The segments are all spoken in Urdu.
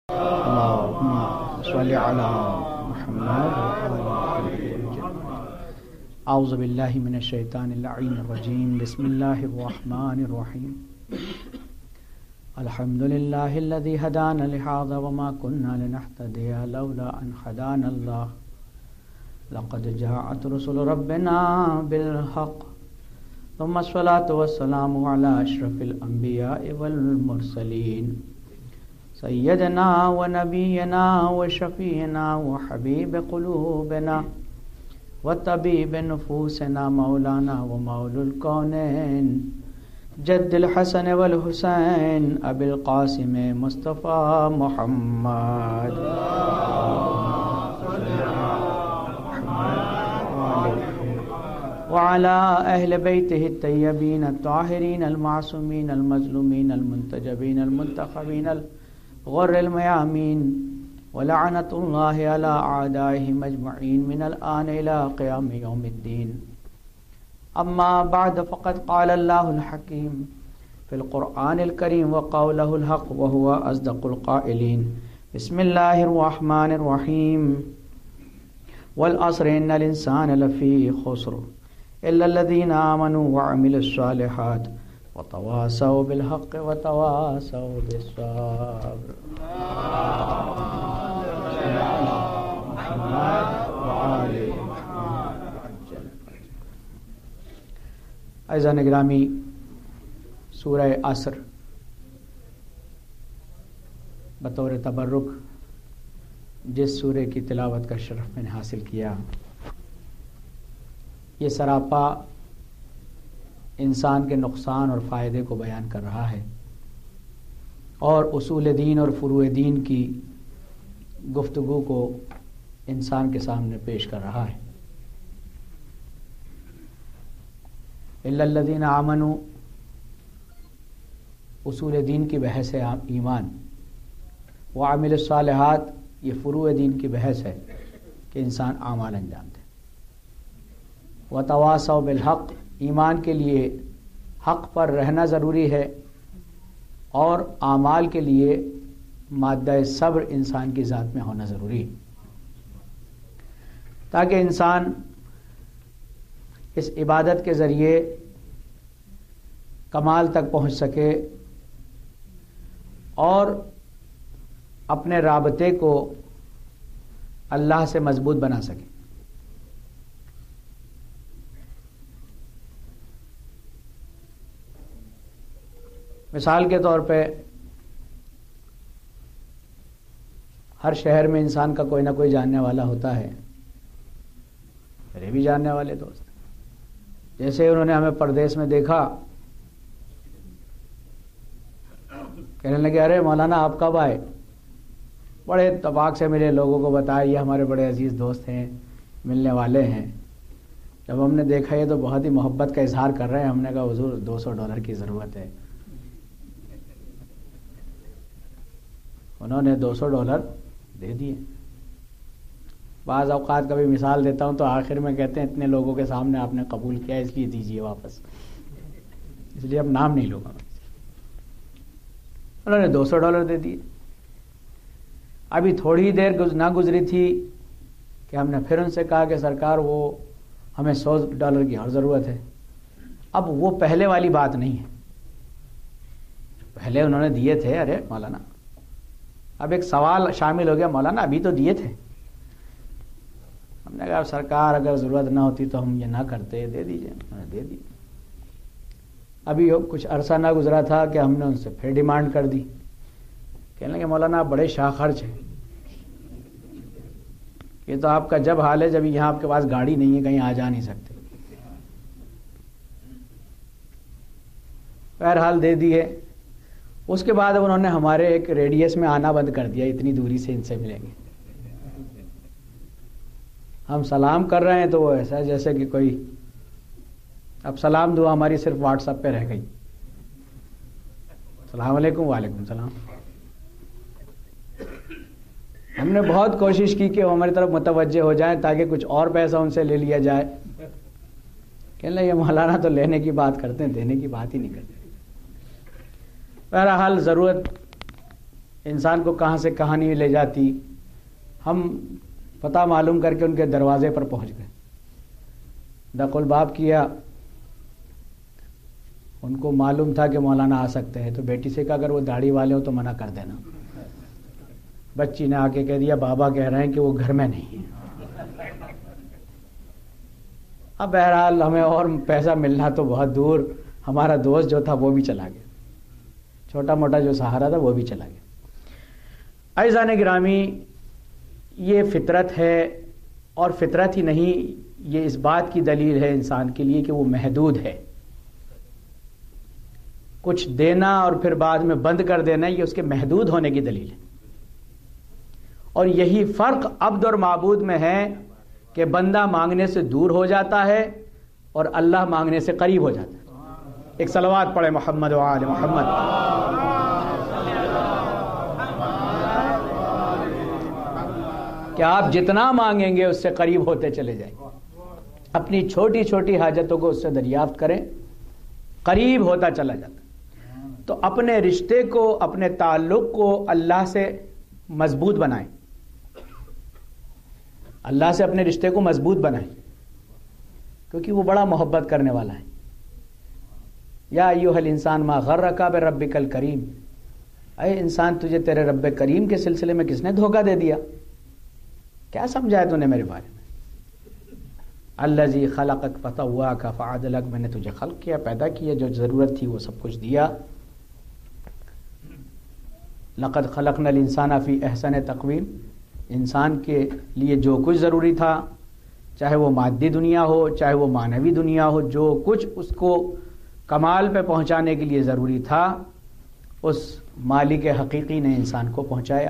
اللهم صل على محمد اعوذ باللہ من الشیطان اللعین الرجیم بسم اللہ الرحمن الرحیم الحمد للہ الذی ہدانا لہذا وما كنا لنهتدی لولا ان ہدانا اللہ لقد جاءت رسل ربنا بالحق ثم الصلاة والسلام على اشرف الانبیاء والمرسلین سیدنا و نبینا و شفیعنا و حبیب قلوبنا و طبیب نفوسنا مولانا و مولا الکونین جد الحسن والحسین ابی القاسم مصطفیٰ محمد وعلى اہل بیتہ الطیبین الطاہرین المعصومین المظلومین المنتجبین المنتخبین غر المیامین ولعنت اللہ علی اعدائهم اجمعین من الآن الى قیام یوم الدین اما بعد فقد قال اللہ الحکیم فی القرآن الکریم وقولہ الحق وهو اصدق القائلین بسم اللہ الرحمن الرحیم والعصر ان الانسان لفی خسر الا الذین آمنوا وعملوا الصالحات وتواصوا بالحق وتواصوا بالصبر عزیزان گرامی، سورہ عصر بطور تبرک جس سورہ کی تلاوت کا شرف میں نے حاصل کیا، یہ سراپا انسان کے نقصان اور فائدے کو بیان کر رہا ہے اور اصول دین اور فروع دین کی گفتگو کو انسان کے سامنے پیش کر رہا ہے۔ الا الذین آمنوا، اصول دین کی بحث ہے ایمان، وعملوا الصالحات، یہ فروع دین کی بحث ہے کہ انسان اعمال انجام دے۔ وتواصوا بالحق، ایمان کے لیے حق پر رہنا ضروری ہے اور اعمال کے لیے مادہ صبر انسان کی ذات میں ہونا ضروری ہے تاکہ انسان اس عبادت کے ذریعے کمال تک پہنچ سکے اور اپنے رابطے کو اللہ سے مضبوط بنا سکے۔ مثال کے طور پہ ہر شہر میں انسان کا کوئی نہ کوئی جاننے والا ہوتا ہے، میرے بھی جاننے والے دوست، جیسے انہوں نے ہمیں پردیس میں دیکھا، کہنے لگے ارے مولانا آپ کب آئے؟ بڑے اتفاق سے ملے، لوگوں کو بتایا یہ ہمارے بڑے عزیز دوست ہیں، ملنے والے ہیں۔ جب ہم نے دیکھا یہ تو بہت ہی محبت کا اظہار کر رہے ہیں، ہم نے کہا حضور $200 کی ضرورت ہے۔ انہوں نے $200 دے دیے۔ بعض اوقات کبھی مثال دیتا ہوں تو آخر میں کہتے ہیں اتنے لوگوں کے سامنے آپ نے قبول کیا اس لیے دیجیے واپس، اس لیے اب نام نہیں لوں گا۔ انہوں نے $200 دے دیے۔ ابھی تھوڑی دیر نہ گزری تھی کہ ہم نے پھر ان سے کہا کہ سرکار وہ ہمیں $100 کی اور ضرورت ہے۔ اب وہ پہلے والی بات نہیں ہے، پہلے انہوں نے دیے تھے، ارے مولانا، اب ایک سوال شامل ہو گیا، مولانا ابھی تو دیے تھے۔ ہم نے کہا سرکار اگر ضرورت نہ ہوتی تو ہم یہ نہ کرتے، دے دیجئے۔ انہوں نے دے دی۔ ابھی کچھ عرصہ نہ گزرا تھا کہ ہم نے ان سے پھر ڈیمانڈ کر دی، کہنے لگے مولانا آپ بڑے شاہ خرچ ہیں، یہ تو آپ کا جب حال ہے جب یہاں آپ کے پاس گاڑی نہیں ہے، کہیں آ جا نہیں سکتے۔ بہرحال دے دیے۔ اس کے بعد انہوں نے ہمارے ایک ریڈیس میں آنا بند کر دیا، اتنی دوری سے ان سے ملیں گے۔ ہم سلام کر رہے ہیں تو وہ ایسا جیسے کہ کوئی، اب سلام دعا ہماری صرف واٹس ایپ پہ رہ گئی، السلام علیکم، وعلیکم السلام۔ ہم نے بہت کوشش کی کہ وہ ہماری طرف متوجہ ہو جائیں تاکہ کچھ اور پیسہ ان سے لے لیا جائے، کہنے لگے مولانا تو لینے کی بات کرتے ہیں، دینے کی بات ہی نہیں کرتے۔ بہرحال ضرورت انسان کو کہاں سے کہاں نہیں لے جاتی. ہم پتہ معلوم کر کے ان کے دروازے پر پہنچ گئے, دق الباب کیا. ان کو معلوم تھا کہ مولانا آ سکتے ہیں, تو بیٹی سے کہا اگر وہ داڑھی والے ہو تو منع کر دینا. بچی نے آ کے کہہ دیا بابا کہہ رہے ہیں کہ وہ گھر میں نہیں ہے. اب بہرحال ہمیں اور پیسہ ملنا تو بہت دور, ہمارا دوست جو تھا وہ بھی چلا گیا, چھوٹا موٹا جو سہارا تھا وہ بھی چلا گیا. عزیزان گرامی, یہ فطرت ہے, اور فطرت ہی نہیں, یہ اس بات کی دلیل ہے انسان کے لیے کہ وہ محدود ہے. کچھ دینا اور پھر بعد میں بند کر دینا, یہ اس کے محدود ہونے کی دلیل ہے. اور یہی فرق عبد اور معبود میں ہے کہ بندہ مانگنے سے دور ہو جاتا ہے اور اللہ مانگنے سے قریب ہو جاتا ہے. ایک صلوات پڑھے محمد و آل محمد. کہ آپ جتنا مانگیں گے اس سے قریب ہوتے چلے جائیں. اپنی چھوٹی چھوٹی حاجتوں کو اس سے دریافت کریں, قریب ہوتا چلا جاتا. تو اپنے رشتے کو, اپنے تعلق کو اللہ سے مضبوط بنائیں, اللہ سے اپنے رشتے کو مضبوط بنائیں, کیونکہ وہ بڑا محبت کرنے والا ہے. یا ایھا الانسان ما غرک بربک الکریم, اے انسان تجھے تیرے رب کریم کے سلسلے میں کس نے دھوکہ دے دیا, کیا سمجھا ہے تو نے میرے بارے میں. الذی خلقک فسواک فعدلک, میں نے تجھے خلق کیا, پیدا کیا, جو ضرورت تھی وہ سب کچھ دیا. لقد خلقنا الانسان فی احسن تقویم, انسان کے لیے جو کچھ ضروری تھا, چاہے وہ مادی دنیا ہو چاہے وہ معنوی دنیا ہو, جو کچھ اس کو کمال پہ پہنچانے کے لیے ضروری تھا, اس مالک حقیقی نے انسان کو پہنچایا.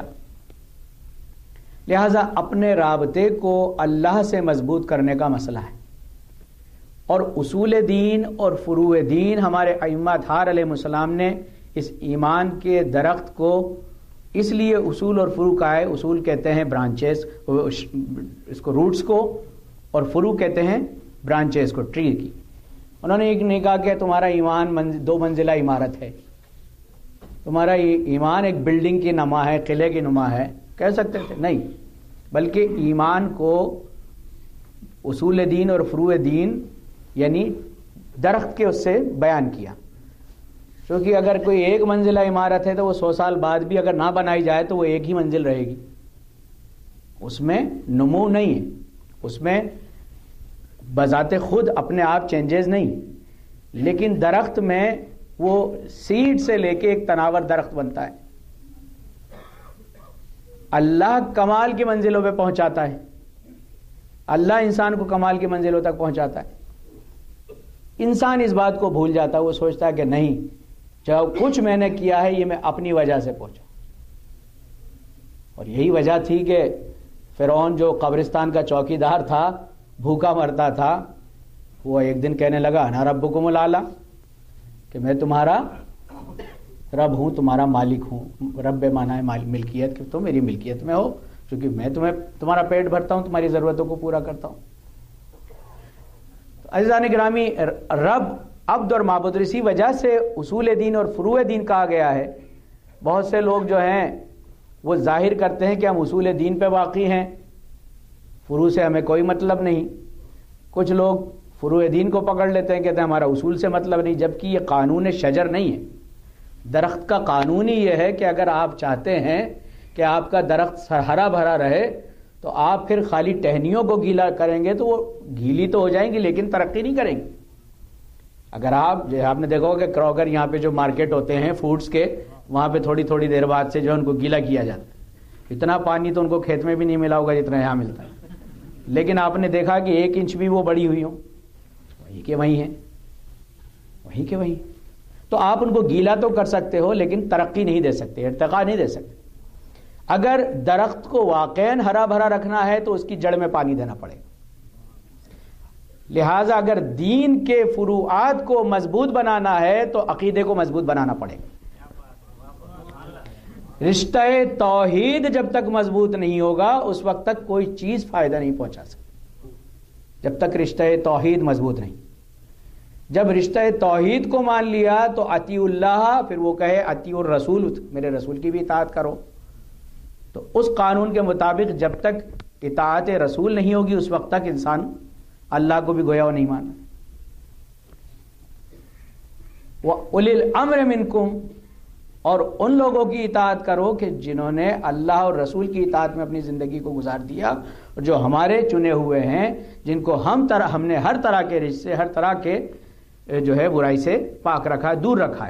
لہذا اپنے رابطے کو اللہ سے مضبوط کرنے کا مسئلہ ہے. اور اصول دین اور فروع دین ہمارے ائمہ اطہار علیہ السلام نے اس ایمان کے درخت کو اس لیے اصول اور فروع کا ہے. اصول کہتے ہیں برانچز, اس کو روٹس کو, اور فروع کہتے ہیں برانچز کو, ٹری کی. انہوں نے ایک نہیں کہا کہ تمہارا ایمان 2 منزلہ عمارت ہے, تمہارا ایمان ایک بلڈنگ کی نما ہے, قلعے کی نما ہے, کہہ سکتے تھے, نہیں, بلکہ ایمان کو اصول دین اور فروع دین یعنی درخت کے اس سے بیان کیا. کیونکہ اگر کوئی 1 منزلہ عمارت ہے تو وہ 100 سال بعد بھی اگر نہ بنائی جائے تو وہ ایک ہی منزل رہے گی, اس میں نمو نہیں ہے, اس میں بذات خود اپنے آپ چینجز نہیں. لیکن درخت میں وہ سیڈ سے لے کے ایک تناور درخت بنتا ہے. اللہ کمال کی منزلوں پہ پہنچاتا ہے, اللہ انسان کو کمال کی منزلوں تک پہنچاتا ہے. انسان اس بات کو بھول جاتا ہے, وہ سوچتا ہے کہ نہیں, جو کچھ میں نے کیا ہے یہ میں اپنی وجہ سے پہنچا. اور یہی وجہ تھی کہ فرعون جو قبرستان کا چوکیدار تھا, بھوکا مرتا تھا, وہ ایک دن کہنے لگا انا ربکم الاعلی, کہ میں تمہارا رب ہوں, تمہارا مالک ہوں. رب مانا ہے ملکیت, کہ تم میری ملکیت میں ہو, چونکہ میں تمہارا پیٹ بھرتا ہوں, تمہاری ضرورتوں کو پورا کرتا ہوں. عزیزان گرامی, رب عبد اور معبود, اسی وجہ سے اصول دین اور فروع دین کہا گیا ہے. بہت سے لوگ جو ہیں وہ ظاہر کرتے ہیں کہ ہم اصول دین پہ واقعی ہیں, فروع سے ہمیں کوئی مطلب نہیں. کچھ لوگ فروع دین کو پکڑ لیتے ہیں, کہتے ہیں ہمارا اصول سے مطلب نہیں, جبکہ یہ قانون شجر نہیں ہے. درخت کا قانون ہی یہ ہے کہ اگر آپ چاہتے ہیں کہ آپ کا درخت ہرا بھرا رہے تو آپ پھر خالی ٹہنیوں کو گیلا کریں گے تو وہ گیلی تو ہو جائیں گی لیکن ترقی نہیں کریں گے. اگر آپ نے دیکھا ہوگا کہ کروگر یہاں پہ جو مارکیٹ ہوتے ہیں فوڈز کے, وہاں پہ تھوڑی تھوڑی دیر بعد سے جو ان کو گیلا کیا جاتا ہے. اتنا پانی تو ان کو کھیت میں بھی نہیں ملا ہوگا جتنا یہاں ملتا ہے, لیکن آپ نے دیکھا کہ 1 انچ بھی وہ بڑی ہوئی ہوں, وہی کے وہی ہیں, وہی کے وہی. تو آپ ان کو گیلا تو کر سکتے ہو لیکن ترقی نہیں دے سکتے, ارتقاء نہیں دے سکتے. اگر درخت کو واقعاً ہرا بھرا رکھنا ہے تو اس کی جڑ میں پانی دینا پڑے گا. لہٰذا اگر دین کے فروعات کو مضبوط بنانا ہے تو عقیدے کو مضبوط بنانا پڑے گا. رشتہ توحید جب تک مضبوط نہیں ہوگا اس وقت تک کوئی چیز فائدہ نہیں پہنچا سکتی, جب تک رشتہ توحید مضبوط نہیں. جب رشتہ توحید کو مان لیا تو اطیع اللہ، پھر وہ کہے اطیع الرسول، میرے رسول کی بھی اطاعت کرو. تو اس قانون کے مطابق جب تک اطاعت رسول نہیں ہوگی اس وقت تک انسان اللہ کو بھی گویا وہ نہیں مانا. وَأُولِي الْأَمْرِ مِنْكُمْ، اور ان لوگوں کی اطاعت کرو کہ جنہوں نے اللہ اور رسول کی اطاعت میں اپنی زندگی کو گزار دیا، جو ہمارے چنے ہوئے ہیں، جن کو ہم نے ہر طرح کے رزق سے، ہر طرح کے جو ہے برائی سے پاک رکھا ہے، دور رکھا ہے.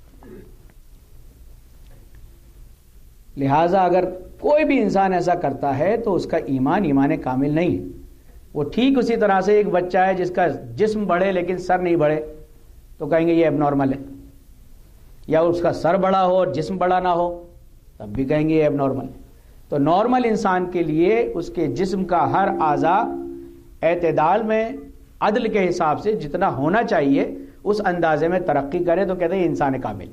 لہٰذا اگر کوئی بھی انسان ایسا کرتا ہے تو اس کا ایمان کامل نہیں ہے. وہ ٹھیک اسی طرح سے ایک بچہ ہے جس کا جسم بڑھے لیکن سر نہیں بڑھے تو کہیں گے یہ اب نارمل ہے، یا اس کا سر بڑا ہو اور جسم بڑا نہ ہو تب بھی کہیں گے یہ اب نارمل ہے. تو نارمل انسان کے لیے اس کے جسم کا ہر اعضاء اعتدال میں عدل کے حساب سے جتنا ہونا چاہیے اس اندازے میں ترقی کرے تو کہتے ہیں انسان کامل،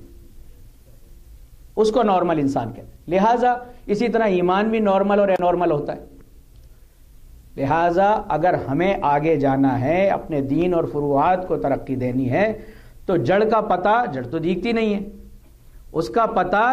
اس کو نارمل انسان کہتے ہیں. لہٰذا اسی طرح ایمان بھی نارمل اور نارمل ہوتا ہے. لہٰذا اگر ہمیں آگے جانا ہے، اپنے دین اور فروعات کو ترقی دینی ہے تو جڑ کا پتہ، جڑ تو دیکھتی نہیں ہے، اس کا پتہ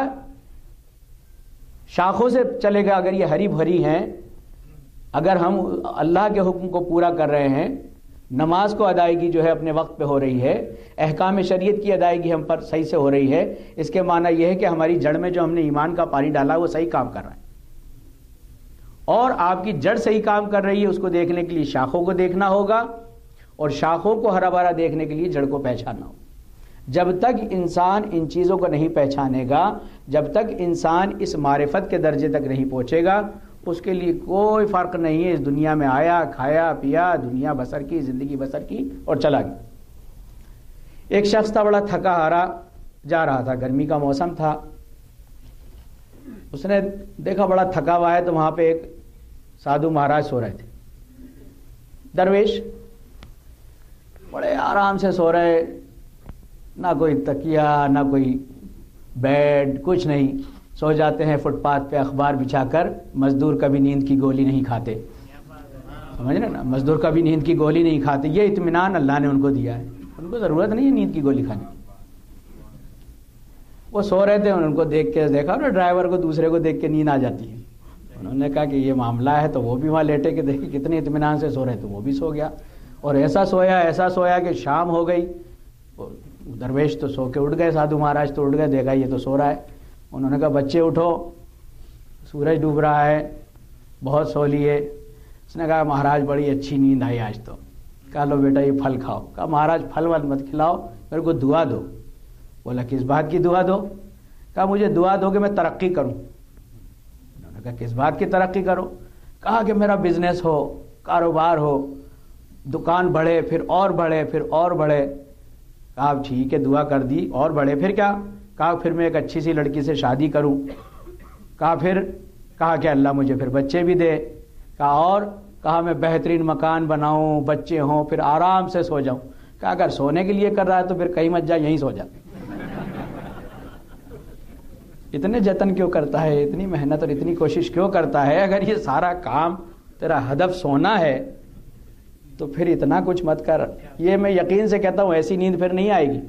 شاخوں سے چلے گا. اگر یہ ہری بھری ہیں، اگر ہم اللہ کے حکم کو پورا کر رہے ہیں، نماز کو ادائیگی جو ہے اپنے وقت پہ ہو رہی ہے، احکام شریعت کی ادائیگی ہم پر صحیح سے ہو رہی ہے، اس کے معنی یہ ہے کہ ہماری جڑ میں جو ہم نے ایمان کا پانی ڈالا وہ صحیح کام کر رہا ہے. اور آپ کی جڑ صحیح کام کر رہی ہے اس کو دیکھنے کے لیے شاخوں کو دیکھنا ہوگا، اور شاخوں کو ہرا بھرا دیکھنے کے لیے جڑ کو پہچاننا ہوگا. جب تک انسان ان چیزوں کو نہیں پہچانے گا، جب تک انسان اس معرفت کے درجے تک نہیں پہنچے گا، اس کے لیے کوئی فرق نہیں ہے. اس دنیا میں آیا، کھایا پیا، دنیا بسر کی، زندگی بسر کی اور چلا گیا. ایک شخص تھا بڑا تھکا ہارا جا رہا تھا، گرمی کا موسم تھا. اس نے دیکھا بڑا تھکا ہوا ہے تو وہاں پہ ایک سادھو مہاراج سو رہے تھے، درویش بڑے آرام سے سو رہے، نہ کوئی تکیہ نہ کوئی بیڈ، کچھ نہیں. سو جاتے ہیں فٹ پاتھ پہ اخبار بچھا کر. مزدور کبھی نیند کی گولی نہیں کھاتے، سمجھ رہے نا، مزدور کبھی نیند کی گولی نہیں کھاتے. یہ اطمینان اللہ نے ان کو دیا ہے، ان کو ضرورت نہیں ہے نیند کی گولی کھانے. وہ سو رہے تھے، ان کو دیکھ کے دیکھا نا ڈرائیور کو، دوسرے کو دیکھ کے نیند آ جاتی ہے. انہوں نے کہا کہ یہ معاملہ ہے، تو وہ بھی وہاں لیٹے کے دیکھے کتنے اطمینان سے سو رہے تھے، وہ بھی سو گیا. اور ایسا سویا کہ شام ہو گئی. درویش تو سو کے اٹھ گئے، سادھو مہاراج تو اٹھ گئے، دیکھا یہ تو سو رہا ہے. انہوں نے کہا بچے اٹھو، سورج ڈوب رہا ہے، بہت سو لیے. اس نے کہا مہاراج بڑی اچھی نیند آئی آج تو. کہا لو بیٹا یہ پھل کھاؤ. کہا مہاراج پھل مت کھلاؤ، میرے کو دعا دو. بولا کس بات کی دعا دو؟ کہا مجھے دعا دو کہ میں ترقی کروں. انہوں نے کہا کس بات کی ترقی کرو؟ کہا کہ میرا بزنس ہو، کاروبار ہو، دکان بڑھے، پھر اور بڑھے، پھر اور بڑھے. کہا ٹھیک ہے دعا کر دی، اور بڑھے. پھر کیا؟ کہا پھر میں ایک اچھی سی لڑکی سے شادی کروں. کہا کہ اللہ مجھے پھر بچے بھی دے. کہا میں بہترین مکان بناؤں، بچے ہوں، پھر آرام سے سو جاؤں. کہا اگر سونے کے لیے کر رہا ہے تو پھر کہیں مت جا، یہیں سو جا. اتنے جتن کیوں کرتا ہے، اتنی محنت اور اتنی کوشش کیوں کرتا ہے؟ اگر یہ سارا کام تیرا ہدف سونا ہے تو پھر اتنا کچھ مت کر. یہ میں یقین سے کہتا ہوں ایسی نیند پھر نہیں آئے گی،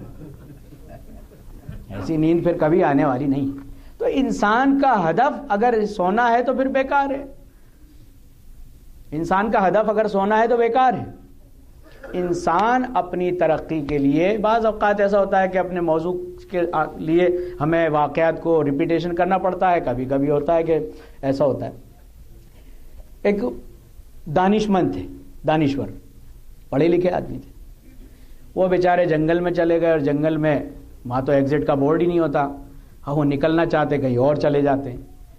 ایسی نیند پھر کبھی آنے والی نہیں. تو انسان کا ہدف اگر سونا ہے تو پھر بیکار ہے. انسان کا ہدف اگر سونا ہے تو بیکار ہے. انسان اپنی ترقی کے لیے بعض اوقات ایسا ہوتا ہے کہ اپنے موضوع کے لیے ہمیں واقعات کو ریپیٹیشن کرنا پڑتا ہے. کبھی کبھی ہوتا ہے کہ ایسا ہوتا ہے. ایک دانشمند تھے، دانشور، پڑھے لکھے آدمی تھے. وہ بیچارے جنگل میں چلے گئے، اور جنگل میں وہاں تو ایگزٹ کا بورڈ ہی نہیں ہوتا. ہاں وہ نکلنا چاہتے کہیں اور چلے جاتے،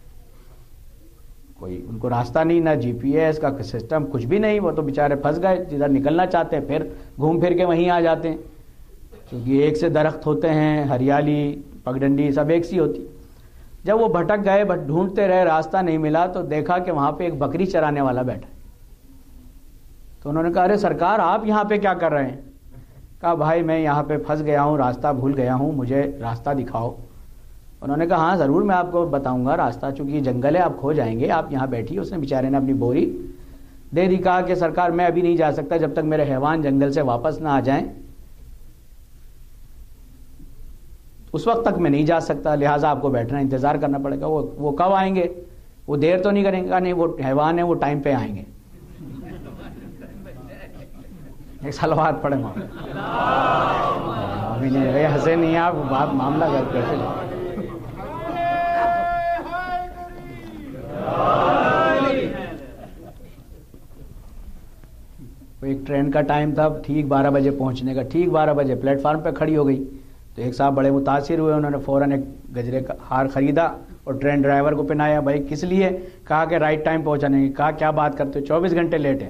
کوئی ان کو راستہ نہیں، نہ جی پی ایس کا سسٹم، کچھ بھی نہیں. وہ تو بیچارے پھنس گئے. جدھر نکلنا چاہتے ہیں پھر گھوم پھر کے وہیں آ جاتے ہیں، کیونکہ ایک سے درخت ہوتے ہیں، ہریالی پگڈنڈی سب ایک سی ہوتی. جب وہ بھٹک گئے، ڈھونڈتے رہے، راستہ نہیں ملا تو دیکھا کہ وہاں پہ ایک بکری چرانے والا بیٹھا. تو انہوں نے کہا ارے سرکار آپ یہاں پہ کیا کر رہے ہیں؟ کہا بھائی میں یہاں پہ پھنس گیا ہوں، راستہ بھول گیا ہوں، مجھے راستہ دکھاؤ. انہوں نے کہا ہاں ضرور میں آپ کو بتاؤں گا راستہ، چونکہ یہ جنگل ہے آپ کھو جائیں گے، آپ یہاں بیٹھیے. اس نے بیچارے نے اپنی بوری دے دی. کہا کہ سرکار میں ابھی نہیں جا سکتا جب تک میرے حیوان جنگل سے واپس نہ آ جائیں. اس وقت تک میں نہیں جا سکتا، لہٰذا آپ کو بیٹھنا انتظار کرنا پڑے گا۔ وہ کب آئیں گے؟ وہ دیر تو نہیں کریں گے، نہیں وہ حیوان ہے، وہ ٹائم پہ آئیں گے۔ ایک صلوات پڑھے ہنسے نہیں آپ، بات معاملہ کیسے ایک ٹرین کا ٹائم تھا ٹھیک 12 بجے پہنچنے کا، ٹھیک 12 بجے پلیٹ فارم پہ کھڑی ہو گئی، تو ایک صاحب بڑے متاثر ہوئے، انہوں نے فوراً ایک گجرے کا ہار خریدا اور ٹرین ڈرائیور کو پہنایا۔ بھائی کس لیے؟ کہا کہ رائٹ ٹائم پہنچانے کی۔ کہا کیا بات کرتے ہو، 24 گھنٹے لیٹ ہے۔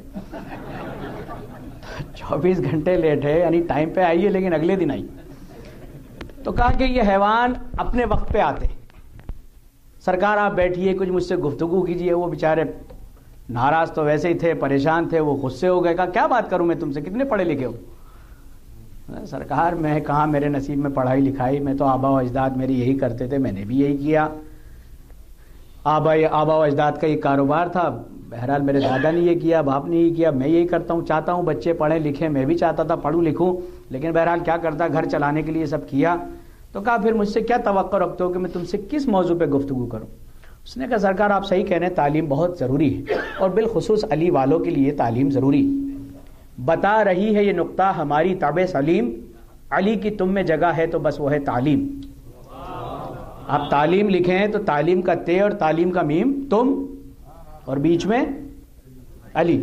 24 گھنٹے لیٹ ہے یعنی ٹائم پہ آئیے لیکن اگلے دن آئی۔ تو کہا کہ یہ حیوان اپنے وقت پہ آتے، سرکار آپ بیٹھیے کچھ مجھ سے گفتگو کیجیے۔ وہ بیچارے ناراض تو ویسے ہی تھے، پریشان تھے، وہ غصے ہو گئے۔ کہا کیا بات کروں میں تم سے، کتنے پڑھے لکھے ہو؟ سرکار میں کہاں میرے نصیب میں پڑھائی لکھائی، میں تو آبا و اجداد میری یہی کرتے تھے، میں نے بھی یہی کیا۔ آبا و اجداد کا یہ کاروبار تھا، بہرحال میرے دادا نے یہ کیا، باپ نے یہ کیا، میں یہی کرتا ہوں، چاہتا ہوں بچے پڑھیں لکھیں، میں بھی چاہتا تھا پڑھوں لکھوں، لیکن بہرحال کیا کرتا، گھر چلانے کے لیے سب کیا۔ تو کہا پھر مجھ سے کیا توقع رکھتے ہو کہ میں تم سے کس موضوع پہ گفتگو کروں؟ اس نے کہا سرکار آپ صحیح کہہ رہے ہیں، تعلیم بہت ضروری ہے، اور بالخصوص علی والوں کے لیے تعلیم ضروری بتا رہی ہے یہ نقطہ ہماری طبع سلیم، علی کی تم میں جگہ ہے تو بس وہ ہے تعلیم۔ آپ تعلیم لکھیں تو تعلیم کا تے اور تعلیم کا میم تم، اور بیچ میں علی،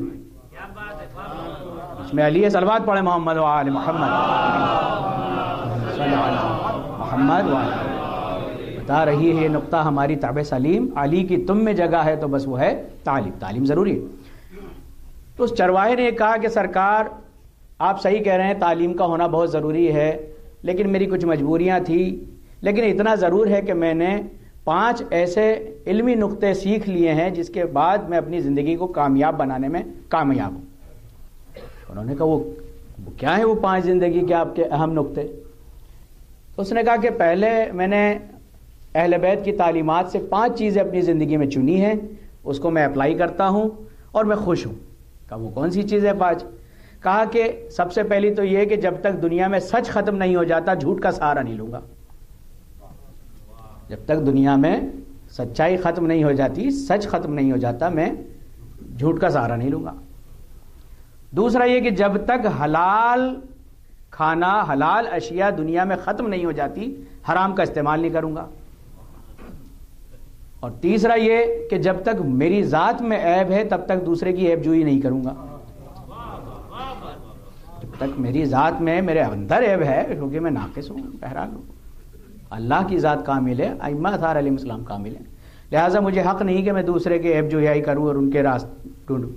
بیچ میں علی ہے۔ صلوات پڑھیں محمد و آل محمد، محمد و آل۔ بتا رہی ہے یہ نقطہ ہماری طبع سلیم، علی کی تم میں جگہ ہے تو بس وہ ہے تعلیم، تعلیم ضروری ہے۔ تو اس چرواہے نے کہا کہ سرکار آپ صحیح کہہ رہے ہیں، تعلیم کا ہونا بہت ضروری ہے، لیکن میری کچھ مجبوریاں تھیں، لیکن اتنا ضرور ہے کہ میں نے 5 ایسے علمی نقطے سیکھ لیے ہیں جس کے بعد میں اپنی زندگی کو کامیاب بنانے میں کامیاب ہوں۔ انہوں نے کہا وہ کیا ہے وہ 5 زندگی کے آپ کے اہم نقطے؟ تو اس نے کہا کہ پہلے میں نے اہل بیت کی تعلیمات سے 5 چیزیں اپنی زندگی میں چنی ہیں، اس کو میں اپلائی کرتا ہوں اور میں خوش ہوں۔ کہا وہ کون سی چیزیں 5؟ کہا کہ سب سے پہلی تو یہ کہ جب تک دنیا میں سچ ختم نہیں ہو جاتا جھوٹ کا سہارا نہیں لوں گا۔ جب تک دنیا میں سچائی ختم نہیں ہو جاتی، سچ ختم نہیں ہو جاتا، میں جھوٹ کا سہارا نہیں لوں گا۔ دوسرا یہ کہ جب تک حلال کھانا، حلال اشیاء دنیا میں ختم نہیں ہو جاتی، حرام کا استعمال نہیں کروں گا۔ اور تیسرا یہ کہ جب تک میری ذات میں عیب ہے تب تک دوسرے کی عیب جوئی نہیں کروں گا۔ جب تک میری ذات میں میرے اندر عیب ہے، کیونکہ میں ناقص ہوں، بہرحال اللہ کی ذات کامل ہے، ائمہ اطہار علیہ السلام کامل ہیں، لہٰذا مجھے حق نہیں کہ میں دوسرے کے عیب جوئی کروں اور ان کے راستے ڈھونڈوں۔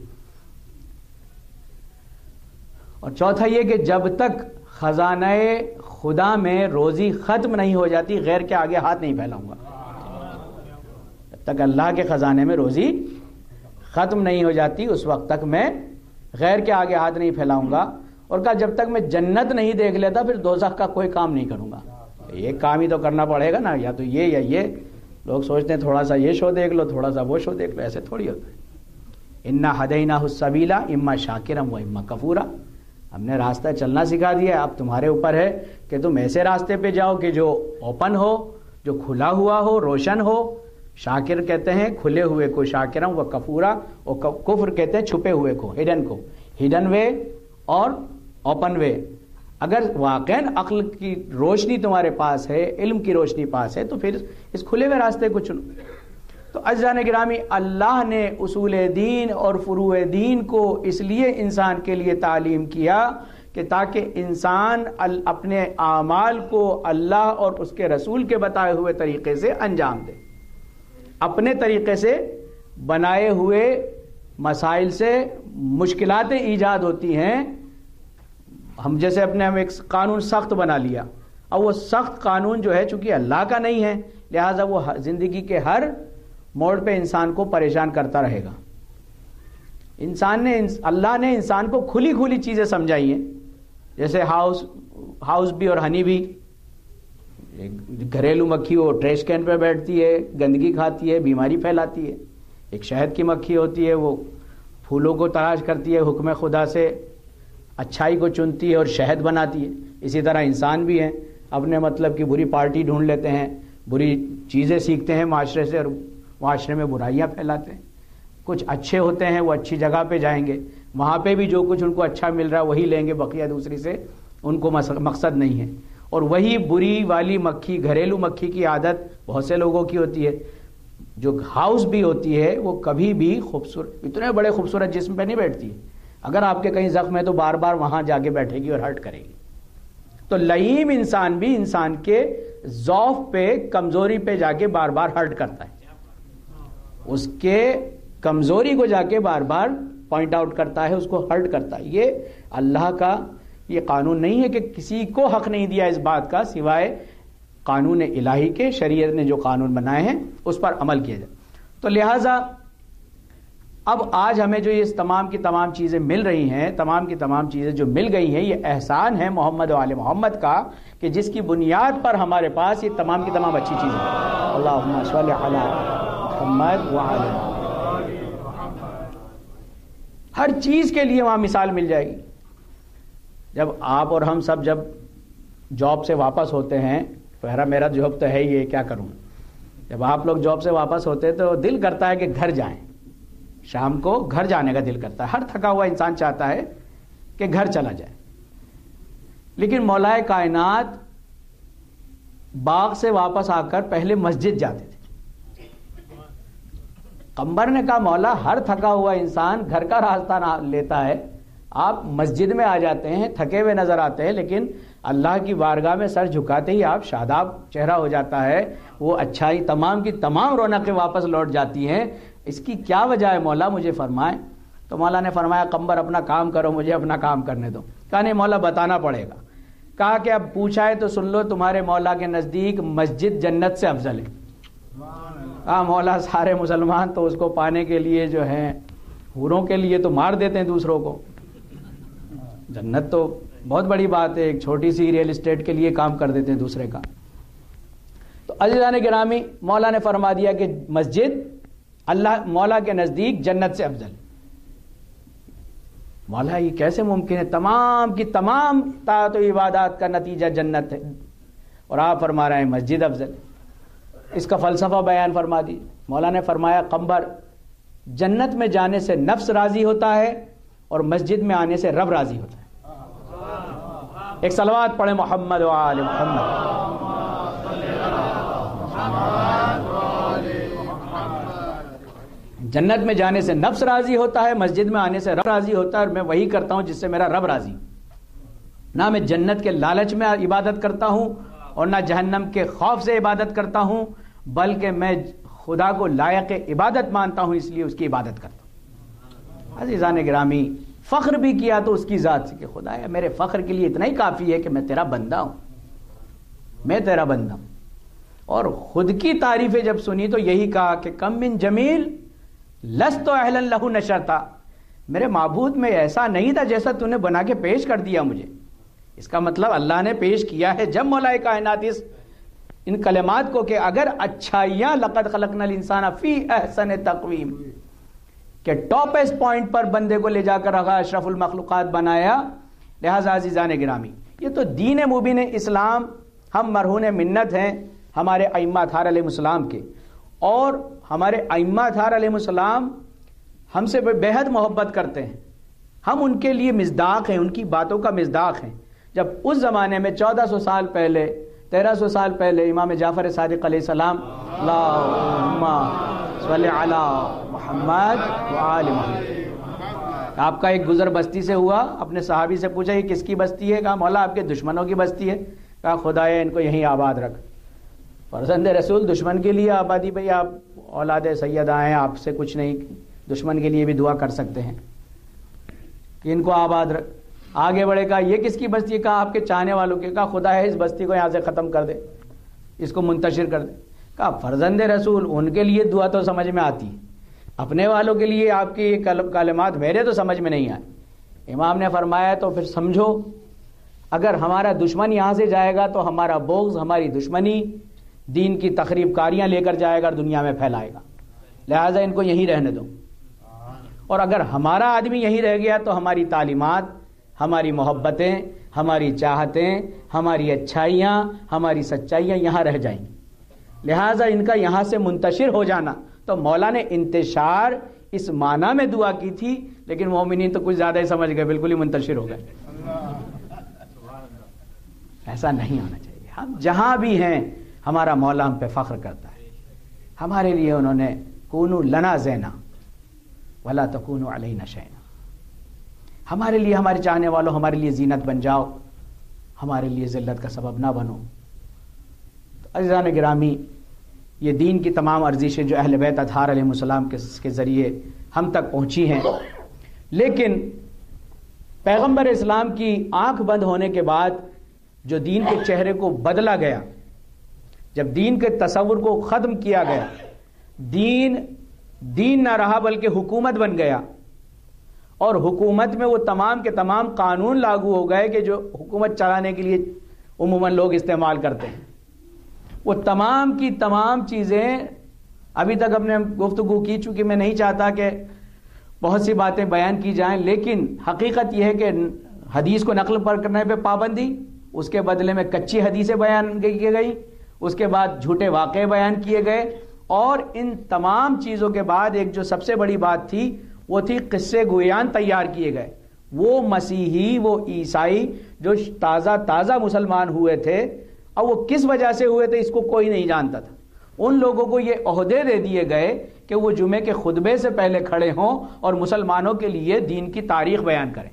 اور چوتھا یہ کہ جب تک خزانہ خدا میں روزی ختم نہیں ہو جاتی غیر کے آگے ہاتھ نہیں پھیلاؤں گا۔ جب تک اللہ کے خزانے میں روزی ختم نہیں ہو جاتی اس وقت تک میں غیر کے آگے ہاتھ نہیں پھیلاؤں گا۔ اور کہا جب تک میں جنت نہیں دیکھ لیتا پھر دوزخ کا کوئی کام نہیں کروں گا۔ ایک کام ہی تو کرنا پڑے گا نا، یا تو یہ یا یہ۔ لوگ سوچتے ہیں تھوڑا سا یہ شو دیکھ لو، تھوڑا سا وہ شو دیکھ لو، ایسے تھوڑی ہوتا ہے۔ انا ہدیناہ السبیل اما شاکرا و اما کفورا، ہم نے راستہ چلنا سکھا دیا، اب تمہارے اوپر ہے کہ تم ایسے راستے پہ جاؤ کہ جو اوپن ہو، جو کھلا ہوا ہو، روشن ہو۔ شاکر کہتے ہیں کھلے ہوئے کو شاکرا و کفورا، اور کفر کہتے ہیں چھپے ہوئے کو، ہڈن کو، ہڈن وے اور اوپن وے۔ اگر واقعاً عقل کی روشنی تمہارے پاس ہے، علم کی روشنی پاس ہے، تو پھر اس کھلے ہوئے راستے کو چنو۔ تو عزیزان گرامی، اللہ نے اصول دین اور فروع دین کو اس لیے انسان کے لیے تعلیم کیا کہ تاکہ انسان اپنے اعمال کو اللہ اور اس کے رسول کے بتائے ہوئے طریقے سے انجام دے۔ اپنے طریقے سے بنائے ہوئے مسائل سے مشکلات ایجاد ہوتی ہیں۔ ہم جیسے اپنے ہم ایک قانون سخت بنا لیا، اور وہ سخت قانون جو ہے چونکہ اللہ کا نہیں ہے، لہٰذا وہ زندگی کے ہر موڑ پہ انسان کو پریشان کرتا رہے گا۔ اللہ نے انسان کو کھلی کھلی چیزیں سمجھائی ہیں، جیسے ہاؤس بھی اور ہنی بھی۔ گھریلو مکھی وہ ٹریش کین پہ بیٹھتی ہے، گندگی کھاتی ہے، بیماری پھیلاتی ہے۔ ایک شہد کی مکھی ہوتی ہے، وہ پھولوں کو تلاش کرتی ہے، حکم خدا سے اچھائی کو چنتی ہے اور شہد بناتی ہے۔ اسی طرح انسان بھی ہیں، اپنے مطلب کی بری پارٹی ڈھونڈ لیتے ہیں، بری چیزیں سیکھتے ہیں معاشرے سے اور معاشرے میں برائیاں پھیلاتے ہیں۔ کچھ اچھے ہوتے ہیں، وہ اچھی جگہ پہ جائیں گے، وہاں پہ بھی جو کچھ ان کو اچھا مل رہا ہے وہی لیں گے، بقیہ دوسری سے ان کو مقصد نہیں ہے۔ اور وہی بری والی مکھی، گھریلو مکھی کی عادت بہت سے لوگوں کی ہوتی ہے، جو ہاؤس بھی ہوتی ہے وہ کبھی بھی خوبصورت، اتنے بڑے خوبصورت جسم پہ نہیں بیٹھتی ہے، اگر آپ کے کہیں زخم ہے تو بار بار وہاں جا کے بیٹھے گی اور ہرٹ کرے گی۔ تو لئیم انسان بھی انسان کے ضعف پہ، کمزوری پہ جا کے بار بار ہرٹ کرتا ہے، اس کے کمزوری کو جا کے بار بار پوائنٹ آؤٹ کرتا ہے، اس کو ہرٹ کرتا ہے۔ یہ اللہ کا یہ قانون نہیں ہے کہ کسی کو حق نہیں دیا اس بات کا سوائے قانون الہی کے، شریعت نے جو قانون بنائے ہیں اس پر عمل کیا جائے۔ تو لہٰذا اب آج ہمیں جو یہ تمام کی تمام چیزیں مل رہی ہیں، تمام کی تمام چیزیں جو مل گئی ہیں، یہ احسان ہے محمد و آل محمد کا، کہ جس کی بنیاد پر ہمارے پاس یہ تمام کی تمام اچھی چیزیں ہیں۔ اللہم صلی علی محمد وعلی ہر چیز کے لیے وہاں مثال مل جائے گی۔ جب آپ اور ہم سب جب جاب سے واپس ہوتے ہیں، میرا جاب تو ہے یہ، کیا کروں، جب آپ لوگ جاب سے واپس ہوتے تو دل کرتا ہے کہ گھر جائیں، شام کو گھر جانے کا دل کرتا ہے، ہر تھکا ہوا انسان چاہتا ہے کہ گھر چلا جائے۔ لیکن مولا کائنات باغ سے واپس آ کر پہلے مسجد جاتے تھے۔ قمر نے کہا مولا ہر تھکا ہوا انسان گھر کا راستہ نہ لیتا ہے، آپ مسجد میں آ جاتے ہیں، تھکے ہوئے نظر آتے ہیں، لیکن اللہ کی بارگاہ میں سر جھکاتے ہی آپ شاداب چہرہ ہو جاتا ہے، وہ اچھائی تمام کی تمام رونقیں واپس لوٹ جاتی ہیں، اس کی کیا وجہ ہے مولا، مجھے فرمائیں۔ تو مولا نے فرمایا قمر اپنا کام کرو، مجھے اپنا کام کرنے دو۔ کہا نہیں مولا بتانا پڑے گا۔ کہا کہ اب پوچھا ہے تو سن لو، تمہارے مولا کے نزدیک مسجد جنت سے افضل ہے۔ کہا مولا سارے مسلمان تو اس کو پانے کے لیے جو ہیں حوروں کے لیے تو مار دیتے ہیں دوسروں کو، جنت تو بہت بڑی بات ہے، ایک چھوٹی سی ریل اسٹیٹ کے لیے کام کر دیتے ہیں دوسرے کا۔ تو عزیزان گرامی، مولا نے فرما دیا کہ مسجد اللہ مولا کے نزدیک جنت سے افضل۔ مولا یہ کیسے ممکن ہے، تمام کی تمام طاعت و عبادات کا نتیجہ جنت ہے، اور آپ فرما رہے ہیں مسجد افضل۔ اس کا فلسفہ بیان فرما دی۔ مولا نے فرمایا قمر، جنت میں جانے سے نفس راضی ہوتا ہے اور مسجد میں آنے سے رب راضی ہوتا ہے۔ ایک صلوات پڑھے محمد و آل محمد۔ جنت میں جانے سے نفس راضی ہوتا ہے، مسجد میں آنے سے رب راضی ہوتا ہے، اور میں وہی کرتا ہوں جس سے میرا رب راضی۔ نہ میں جنت کے لالچ میں عبادت کرتا ہوں اور نہ جہنم کے خوف سے عبادت کرتا ہوں، بلکہ میں خدا کو لائق عبادت مانتا ہوں، اس لیے اس کی عبادت کرتا ہوں۔ عزیزان گرامی، فخر بھی کیا تو اس کی ذات سے کہ خدایا میرے فخر کے لیے اتنا ہی کافی ہے کہ میں تیرا بندہ ہوں، میں تیرا بندہ ہوں۔ اور خود کی تعریفیں جب سنی تو یہی کہا کہ کم من جمیل لست اہلا لہ نشرتا، میرے معبود میں ایسا نہیں تھا جیسا تو نے بنا کے پیش کر دیا مجھے۔ اس کا مطلب اللہ نے پیش کیا ہے جب مولا کائنات ان کلمات کو کہ اگر اچھائیاں لقد خلقنا الانسان فی احسن تقویم، کہ ٹاپسٹ پوائنٹ پر بندے کو لے جا کر رکھا، اشرف المخلوقات بنایا۔ لہذا عزیزان گرامی، یہ تو دین مبین اسلام، ہم مرہون منت ہیں ہمارے ائمہ اطہار علیہ السلام کے، اور ہمارے ائمہ اطہار علیہ السلام ہم سے بے حد محبت کرتے ہیں، ہم ان کے لیے مصداق ہیں، ان کی باتوں کا مصداق ہیں۔ جب اس زمانے میں 1400 سال پہلے، 1300 سال پہلے امام جعفر صادق علیہ السلام، اللہم صلی علی محمد وآل محمد، آپ کا ایک گزر بستی سے ہوا، اپنے صحابی سے پوچھا یہ کس کی بستی ہے؟ کہا مولا آپ کے دشمنوں کی بستی ہے۔ کہا خدایا ان کو یہیں آباد رکھ۔ فرزند رسول دشمن کے لیے آبادی، بھئی آپ اولاد سیدہ ہیں، آپ سے کچھ نہیں، دشمن کے لیے بھی دعا کر سکتے ہیں کہ ان کو آباد رکھ۔ آگے بڑھے، کہا یہ کس کی بستی ہے؟ کہا آپ کے چاہنے والوں کے۔ کہا خدا ہے اس بستی کو یہاں سے ختم کر دے، اس کو منتشر کر دے۔ کہا فرزند رسول ان کے لیے دعا تو سمجھ میں آتی ہے، اپنے والوں کے لیے آپ کی کلمات میرے تو سمجھ میں نہیں آئے۔ امام نے فرمایا تو پھر سمجھو، اگر ہمارا دشمن یہاں سے جائے گا تو ہمارا بغض، ہماری دشمنی دین کی تخریب کاریاں لے کر جائے گا اور دنیا میں پھیلائے گا، لہٰذا ان کو یہیں رہنے دو۔ اور اگر ہمارا آدمی یہیں رہ گیا تو ہماری تعلیمات ہماری محبتیں، ہماری چاہتیں، ہماری اچھائیاں، ہماری سچائیاں یہاں رہ جائیں گی۔ لہٰذا ان کا یہاں سے منتشر ہو جانا، تو مولا نے انتشار اس معنی میں دعا کی تھی، لیکن مومنین تو کچھ زیادہ ہی سمجھ گئے، بالکل ہی منتشر ہو گئے۔ ایسا نہیں ہونا چاہیے۔ ہم جہاں بھی ہیں ہمارا مولا ہم پہ فخر کرتا ہے۔ ہمارے لیے انہوں نے کونو لنا زینا ولا تکونو علینا شینا، ہمارے لیے، ہمارے چاہنے والوں، ہمارے لیے زینت بن جاؤ، ہمارے لیے ذلت کا سبب نہ بنو۔ تو عزیزان گرامی، یہ دین کی تمام ارزشیں جو اہل بیت اطہار علیہ السلام کے ذریعے ہم تک پہنچی ہیں، لیکن پیغمبر اسلام کی آنکھ بند ہونے کے بعد جو دین کے چہرے کو بدلا گیا، جب دین کے تصور کو ختم کیا گیا، دین نہ رہا بلکہ حکومت بن گیا، اور حکومت میں وہ تمام کے تمام قانون لاگو ہو گئے کہ جو حکومت چلانے کے لیے عموماً لوگ استعمال کرتے ہیں۔ وہ تمام کی تمام چیزیں ابھی تک ہم نے گفتگو کی، چونکہ میں نہیں چاہتا کہ بہت سی باتیں بیان کی جائیں، لیکن حقیقت یہ ہے کہ حدیث کو نقل پر کرنے پہ پابندی، اس کے بدلے میں کچی حدیثیں بیان کی گئی، اس کے بعد جھوٹے واقعے بیان کیے گئے، اور ان تمام چیزوں کے بعد ایک جو سب سے بڑی بات تھی وہ تھی قصے گویان تیار کیے گئے۔ وہ مسیحی، وہ عیسائی جو تازہ مسلمان ہوئے تھے، اور وہ کس وجہ سے ہوئے تھے اس کو کوئی نہیں جانتا تھا، ان لوگوں کو یہ عہدے دے دیے گئے کہ وہ جمعے کے خطبے سے پہلے کھڑے ہوں اور مسلمانوں کے لیے دین کی تاریخ بیان کریں،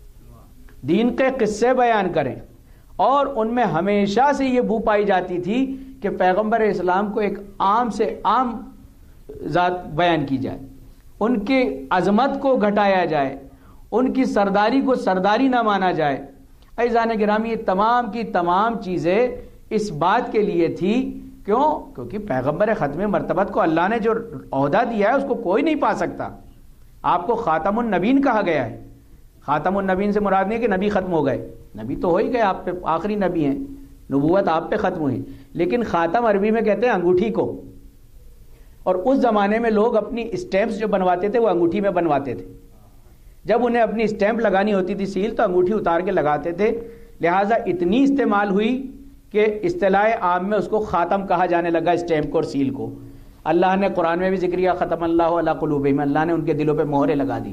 دین کے قصے بیان کریں، اور ان میں ہمیشہ سے یہ بو پائی جاتی تھی کہ پیغمبر اسلام کو ایک عام سے عام ذات بیان کی جائے، ان کی عظمت کو گھٹایا جائے، ان کی سرداری کو سرداری نہ مانا جائے۔ عزیزان گرامی، یہ تمام کی تمام چیزیں اس بات کے لیے تھی، کیونکہ پیغمبر ختم مرتبت کو اللہ نے جو عہدہ دیا ہے اس کو کوئی نہیں پا سکتا۔ آپ کو خاتم النبین کہا گیا ہے۔ خاتم النبین سے مراد نہیں ہے کہ نبی ختم ہو گئے، نبی تو ہو ہی گئے، آپ پہ آخری نبی ہیں، نبوت آپ پہ ختم ہوئی، لیکن خاتم عربی میں کہتے ہیں انگوٹھی کو، اور اس زمانے میں لوگ اپنی اسٹیمپس جو بنواتے تھے وہ انگوٹھی میں بنواتے تھے۔ جب انہیں اپنی اسٹیمپ لگانی ہوتی تھی سیل، تو انگوٹھی اتار کے لگاتے تھے، لہٰذا اتنی استعمال ہوئی کہ اصطلاح عام میں اس کو خاتم کہا جانے لگا، اسٹیمپ کو اور سیل کو۔ اللہ نے قرآن میں بھی ذکر کیا، ختم اللہ علی قلوبہم، اللہ نے ان کے دلوں پہ مہریں لگا دی۔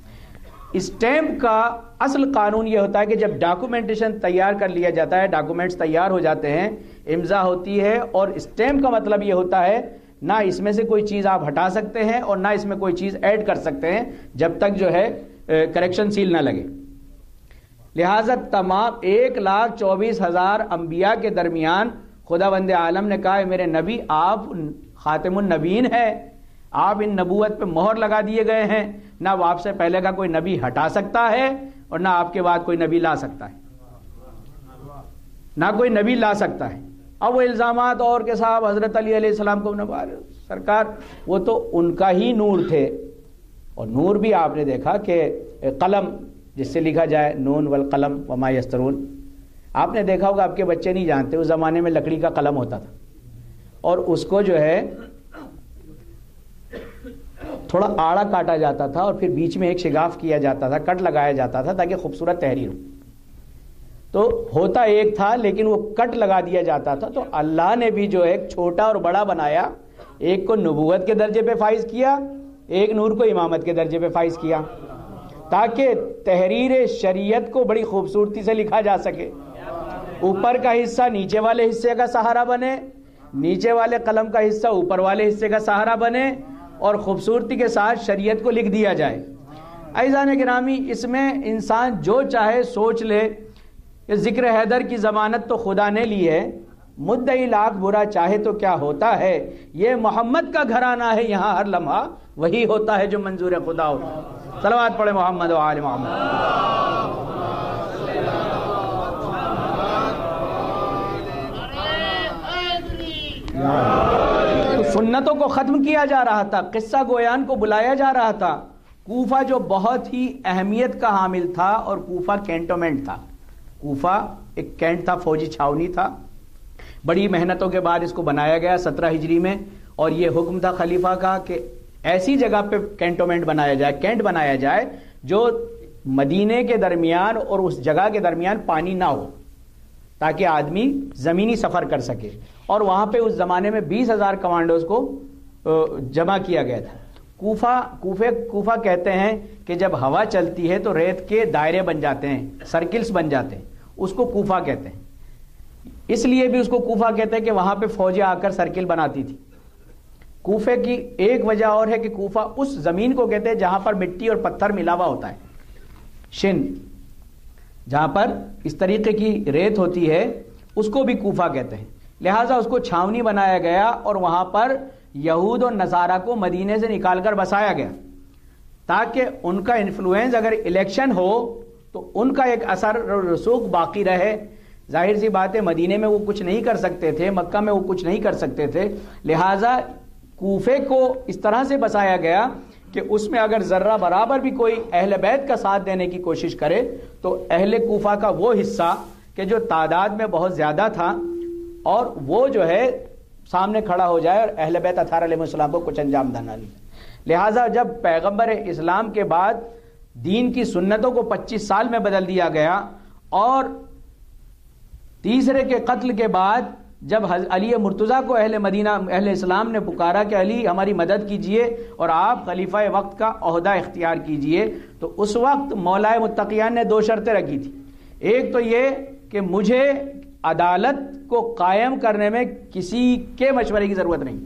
اسٹیمپ کا اصل قانون یہ ہوتا ہے کہ جب ڈاکومنٹیشن تیار کر لیا جاتا ہے، ڈاکومنٹس تیار ہو جاتے ہیں، امضا ہوتی ہے، اور اسٹیمپ کا مطلب یہ ہوتا ہے نہ اس میں سے کوئی چیز آپ ہٹا سکتے ہیں اور نہ اس میں کوئی چیز ایڈ کر سکتے ہیں جب تک جو ہے کریکشن سیل نہ لگے۔ لہٰذا تمام 1,24,000 انبیاء کے درمیان خداوند عالم نے کہا، میرے نبی آپ خاتم النبیین ہیں، آپ ان نبوت پہ مہر لگا دیے گئے ہیں، نہ وہ آپ سے پہلے کا کوئی نبی ہٹا سکتا ہے اور نہ آپ کے بعد کوئی نبی لا سکتا ہے، نہ کوئی نبی لا سکتا ہے۔ اب وہ الزامات اور کہ صاحب حضرت علی علیہ السلام کو سرکار، وہ تو ان کا ہی نور تھے، اور نور بھی آپ نے دیکھا کہ قلم جس سے لکھا جائے، نون والقلم وما یسترون، آپ نے دیکھا ہوگا، آپ کے بچے نہیں جانتے، اس زمانے میں لکڑی کا قلم ہوتا تھا، اور اس کو جو ہے تھوڑا آڑا کاٹا جاتا تھا اور پھر بیچ میں ایک شگاف کیا جاتا تھا، کٹ لگایا جاتا تھا تاکہ خوبصورت تحریر ہو۔ تو ہوتا ایک تھا لیکن وہ کٹ لگا دیا جاتا تھا۔ تو اللہ نے بھی جو ایک چھوٹا اور بڑا بنایا، ایک کو نبوت کے درجے پہ فائز کیا، ایک نور کو امامت کے درجے پہ فائز کیا، تاکہ تحریر شریعت کو بڑی خوبصورتی سے لکھا جا سکے۔ اوپر کا حصہ نیچے والے حصے کا سہارا بنے، نیچے والے قلم کا حصہ اوپر والے حصے کا سہارا بنے، اور خوبصورتی کے ساتھ شریعت کو لکھ دیا جائے۔ عزیزان گرامی، اس میں انسان جو چاہے سوچ لے کہ ذکر حیدر کی ضمانت تو خدا نے لی ہے، مدعی لاکھ برا چاہے تو کیا ہوتا ہے، یہ محمد کا گھرانہ ہے، یہاں ہر لمحہ وہی ہوتا ہے جو منظور خدا ہو۔ صلوات پڑھے محمد و آل محمد۔ سنتوں کو ختم کیا جا رہا تھا، قصہ گویان کو بلایا جا رہا تھا۔ کوفہ جو بہت ہی اہمیت کا حامل تھا، اور کوفہ کینٹونمنٹ تھا، کوفہ ایک کینٹ تھا، فوجی چھاونی تھا، بڑی محنتوں کے بعد اس کو بنایا گیا 17 ہجری میں، اور یہ حکم تھا خلیفہ کا کہ ایسی جگہ پہ کینٹونمنٹ بنایا جائے، کینٹ بنایا جائے جو مدینے کے درمیان اور اس جگہ کے درمیان پانی نہ ہو تاکہ آدمی زمینی سفر کر سکے، اور وہاں پہ اس زمانے میں 20,000 کمانڈوز کو جمع کیا گیا تھا۔ کوفہ کہتے ہیں کہ جب ہوا چلتی ہے تو ریت کے دائرے بن جاتے ہیں، سرکلز بن جاتے ہیں، اس کو کوفہ کہتے ہیں۔ اس لیے بھی اس کو کوفہ کہتے ہیں کہ وہاں پہ فوجیں آ کر سرکل بناتی تھی۔ کوفے کی ایک وجہ اور ہے کہ کوفہ اس زمین کو کہتے ہیں جہاں پر مٹی اور پتھر ملا ہوا ہوتا ہے، شن، جہاں پر اس طریقے کی ریت ہوتی ہے اس کو بھی کوفہ کہتے ہیں۔ لہٰذا اس کو چھاونی بنایا گیا اور وہاں پر یہود اور نصارہ کو مدینے سے نکال کر بسایا گیا تاکہ ان کا انفلوئنس اگر الیکشن ہو تو ان کا ایک اثر رسوخ باقی رہے۔ ظاہر سی بات ہے مدینے میں وہ کچھ نہیں کر سکتے تھے، مکہ میں وہ کچھ نہیں کر سکتے تھے، لہٰذا کوفے کو اس طرح سے بسایا گیا کہ اس میں اگر ذرہ برابر بھی کوئی اہل بیت کا ساتھ دینے کی کوشش کرے تو اہل کوفہ کا وہ حصہ کہ جو تعداد میں بہت زیادہ تھا اور وہ جو ہے سامنے کھڑا ہو جائے اور اہل بیت اطہار علیہ السلام کو کچھ انجام نہ دے۔ لہٰذا جب پیغمبر اسلام کے بعد دین کی سنتوں کو 25 سال میں بدل دیا گیا اور تیسرے کے قتل کے بعد جب علی مرتضیٰ کو اہل مدینہ اہل اسلام نے پکارا کہ علی ہماری مدد کیجئے اور آپ خلیفہ وقت کا عہدہ اختیار کیجئے، تو اس وقت مولا متقیان نے 2 شرطیں رکھی تھی۔ ایک تو یہ کہ مجھے عدالت کو قائم کرنے میں کسی کے مشورے کی ضرورت نہیں،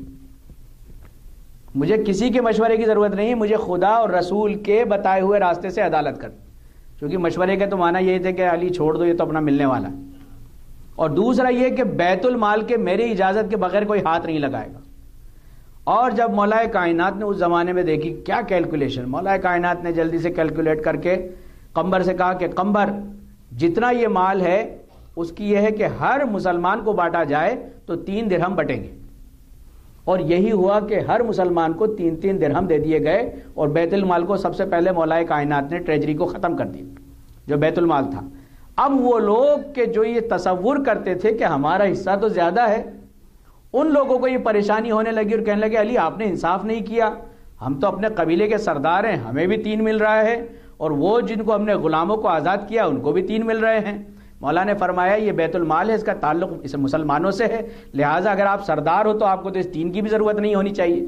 مجھے کسی کے مشورے کی ضرورت نہیں، مجھے خدا اور رسول کے بتائے ہوئے راستے سے عدالت کر، کیونکہ مشورے کا تو معنی یہ تھے کہ علی چھوڑ دو، یہ تو اپنا ملنے والا ہے۔ اور دوسرا یہ کہ بیت المال کے میری اجازت کے بغیر کوئی ہاتھ نہیں لگائے گا۔ اور جب مولا کائنات نے اس زمانے میں دیکھی کیا کیلکولیشن، مولا کائنات نے جلدی سے کیلکولیٹ کر کے قمبر سے کہا کہ قمبر جتنا یہ مال ہے اس کی یہ ہے کہ ہر مسلمان کو بانٹا جائے تو 3 درہم بٹیں گے، اور یہی ہوا کہ ہر مسلمان کو 3 درہم دے دیے گئے، اور بیت المال کو سب سے پہلے مولا کائنات نے ٹریجری کو ختم کر دیا جو بیت المال تھا۔ اب وہ لوگ کہ جو یہ تصور کرتے تھے کہ ہمارا حصہ تو زیادہ ہے، ان لوگوں کو یہ پریشانی ہونے لگی اور کہنے لگے علی آپ نے انصاف نہیں کیا، ہم تو اپنے قبیلے کے سردار ہیں، ہمیں بھی 3 مل رہا ہے، اور وہ جن کو ہم نے غلاموں کو آزاد کیا ان کو بھی 3 مل رہے ہیں۔ مولا نے فرمایا یہ بیت المال ہے، اس کا تعلق اس مسلمانوں سے ہے، لہٰذا اگر آپ سردار ہو تو آپ کو تو اس 3 کی بھی ضرورت نہیں ہونی چاہیے،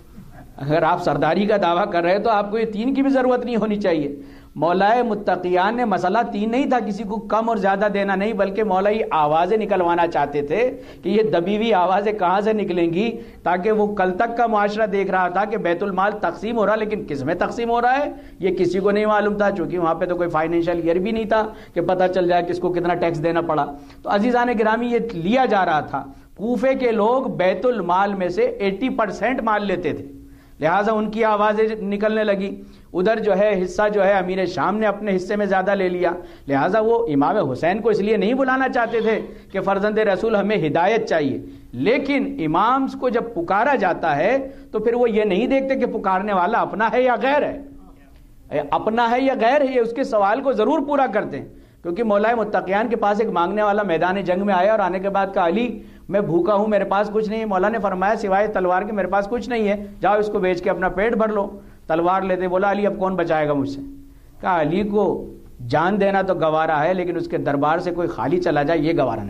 اگر آپ سرداری کا دعویٰ کر رہے ہیں تو آپ کو یہ 3 کی بھی ضرورت نہیں ہونی چاہیے۔ مولا متقیان نے مسئلہ 3 نہیں تھا، کسی کو کم اور زیادہ دینا نہیں، بلکہ مولا یہ آوازیں نکلوانا چاہتے تھے کہ یہ دبی ہوئی آوازیں کہاں سے نکلیں گی، تاکہ وہ کل تک کا معاشرہ دیکھ رہا تھا کہ بیت المال تقسیم ہو رہا، لیکن کس میں تقسیم ہو رہا ہے یہ کسی کو نہیں معلوم تھا، چونکہ وہاں پہ تو کوئی فائنینشیل ایئر بھی نہیں تھا کہ پتہ چل جائے کس کو کتنا ٹیکس دینا پڑا۔ تو عزیزان گرامی یہ لیا جا رہا تھا، کوفے کے لوگ بیت المال میں سے 80% مال لیتے تھے، لہٰذا ان کی آوازیں نکلنے لگی۔ ادھر جو ہے حصہ جو ہے امیر شام نے اپنے حصے میں زیادہ لے لیا، لہٰذا وہ امام حسین کو اس لیے نہیں بلانا چاہتے تھے کہ فرزند رسول ہمیں ہدایت چاہیے، لیکن امام کو جب پکارا جاتا ہے تو پھر وہ یہ نہیں دیکھتے کہ پکارنے والا اپنا ہے یا غیر ہے، اپنا ہے یا غیر ہے، یہ اس کے سوال کو ضرور پورا کرتے ہیں، کیونکہ مولا متقیان کے پاس ایک مانگنے والا میدان جنگ میں آیا اور آنے کے بعد کہا علی میں بھوکا ہوں، میرے پاس کچھ نہیں ہے۔ مولا نے فرمایا سوائے تلوار کے میرے پاس کچھ نہیں ہے، جاؤ اس کو بیچ کے اپنا پیٹ بھر لو۔ تلوار لیتے بولا علی اب کون بچائے گا مجھ سے؟ کہا علی کو جان دینا تو گوارا ہے، لیکن اس کے دربار سے کوئی خالی چلا جائے یہ گوارا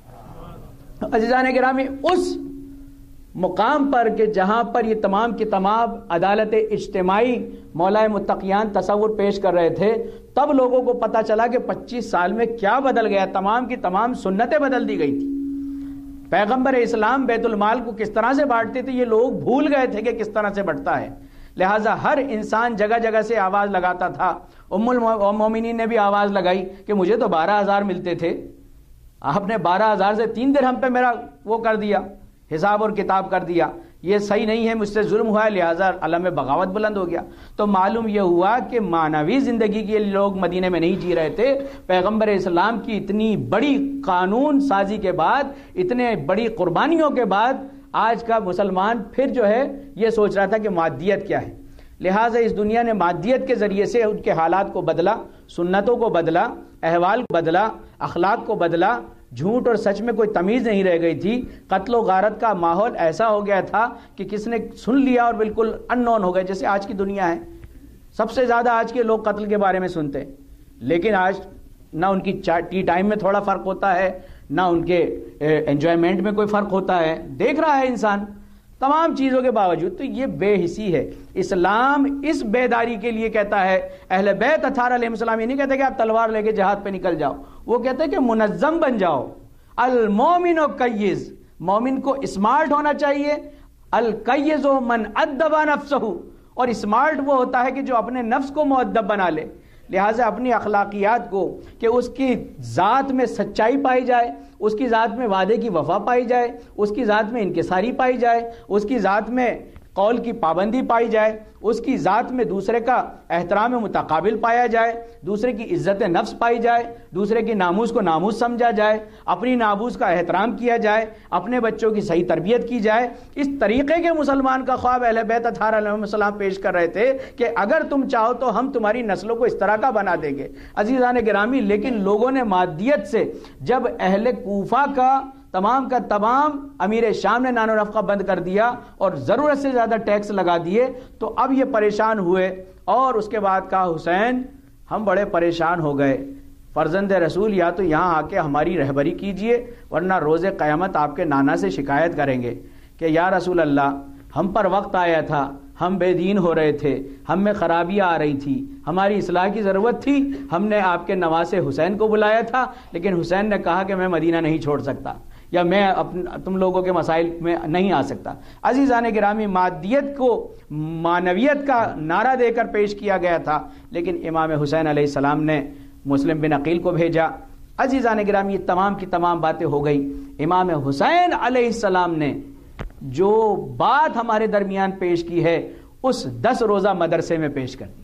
نہیں۔ عزیزان گرامی اس مقام پر کہ جہاں پر یہ تمام کی تمام عدالت اجتماعی مولا متقیان تصور پیش کر رہے تھے، تب لوگوں کو پتہ چلا کہ 25 سال میں کیا بدل گیا، تمام کی تمام سنتیں بدل دی گئی تھی۔ پیغمبر اسلام بیت المال کو کس طرح سے بانٹتے تھے یہ لوگ بھول گئے تھے کہ کس طرح سے بٹتا ہے، لہٰذا ہر انسان جگہ جگہ سے آواز لگاتا تھا۔ ام المومنین نے بھی آواز لگائی کہ مجھے تو 12,000 ملتے تھے، آپ نے 12,000 سے 3 درہم پہ میرا وہ کر دیا، حساب اور کتاب کر دیا، یہ صحیح نہیں ہے، مجھ سے ظلم ہوا ہے، لہٰذا علم بغاوت بلند ہو گیا۔ تو معلوم یہ ہوا کہ معنوی زندگی کے لوگ مدینے میں نہیں جی رہے تھے۔ پیغمبر اسلام کی اتنی بڑی قانون سازی کے بعد، اتنے بڑی قربانیوں کے بعد، آج کا مسلمان پھر جو ہے یہ سوچ رہا تھا کہ مادیت کیا ہے، لہٰذا اس دنیا نے مادیت کے ذریعے سے ان کے حالات کو بدلا، سنتوں کو بدلا، احوال کو بدلا، اخلاق کو بدلا، جھوٹ اور سچ میں کوئی تمیز نہیں رہ گئی تھی، قتل و غارت کا ماحول ایسا ہو گیا تھا کہ کس نے سن لیا اور بالکل ان نون ہو گئے، جیسے آج کی دنیا ہے۔ سب سے زیادہ آج کے لوگ قتل کے بارے میں سنتے ہیں، لیکن آج نہ ان کی ٹی ٹائم میں تھوڑا فرق ہوتا ہے، نہ ان کے انجوائمنٹ میں کوئی فرق ہوتا ہے، دیکھ رہا ہے انسان تمام چیزوں کے باوجود. تو یہ بے حسی ہے. اسلام اس بیداری کے لیے کہتا ہے، اہل بیت اطہار علیہ السلام یہ نہیں کہتے کہ آپ تلوار لے کے جہاد پہ نکل جاؤ، وہ کہتے ہیں کہ منظم بن جاؤ. المومن کیز، مومن کو اسمارٹ ہونا چاہیے. الکیز من ادب نفسہ، اور اسمارٹ وہ ہوتا ہے کہ جو اپنے نفس کو مؤدب بنا لے. لہٰذا اپنی اخلاقیات کو، کہ اس کی ذات میں سچائی پائی جائے، اس کی ذات میں وعدے کی وفا پائی جائے، اس کی ذات میں انکساری پائی جائے، اس کی ذات میں قول کی پابندی پائی جائے، اس کی ذات میں دوسرے کا احترام متقابل پایا جائے، دوسرے کی عزت نفس پائی جائے، دوسرے کی ناموس کو ناموس سمجھا جائے، اپنی ناموس کا احترام کیا جائے، اپنے بچوں کی صحیح تربیت کی جائے. اس طریقے کے مسلمان کا خواب اہل بیت اطہار علیہ السلام پیش کر رہے تھے کہ اگر تم چاہو تو ہم تمہاری نسلوں کو اس طرح کا بنا دیں گے. عزیزان گرامی، لیکن لوگوں نے مادیت سے جب اہل کوفہ کا تمام امیر شام نے نان و نفقہ بند کر دیا اور ضرورت سے زیادہ ٹیکس لگا دیے، تو اب یہ پریشان ہوئے. اور اس کے بعد کہا حسین ہم بڑے پریشان ہو گئے، فرزند رسول یا تو یہاں آ کے ہماری رہبری کیجئے ورنہ روز قیامت آپ کے نانا سے شکایت کریں گے کہ یا رسول اللہ ہم پر وقت آیا تھا، ہم بے دین ہو رہے تھے، ہم میں خرابیاں آ رہی تھی، ہماری اصلاح کی ضرورت تھی، ہم نے آپ کے نواسے حسین کو بلایا تھا، لیکن حسین نے کہا کہ میں مدینہ نہیں چھوڑ سکتا، یا میں تم لوگوں کے مسائل میں نہیں آ سکتا. عزیزان گرامی، مادیت کو معنویت کا نعرہ دے کر پیش کیا گیا تھا، لیکن امام حسین علیہ السلام نے مسلم بن عقیل کو بھیجا. عزیزان گرامی، یہ تمام کی تمام باتیں ہو گئی. امام حسین علیہ السلام نے جو بات ہمارے درمیان پیش کی ہے اس 10 روزہ مدرسے میں پیش کر دی.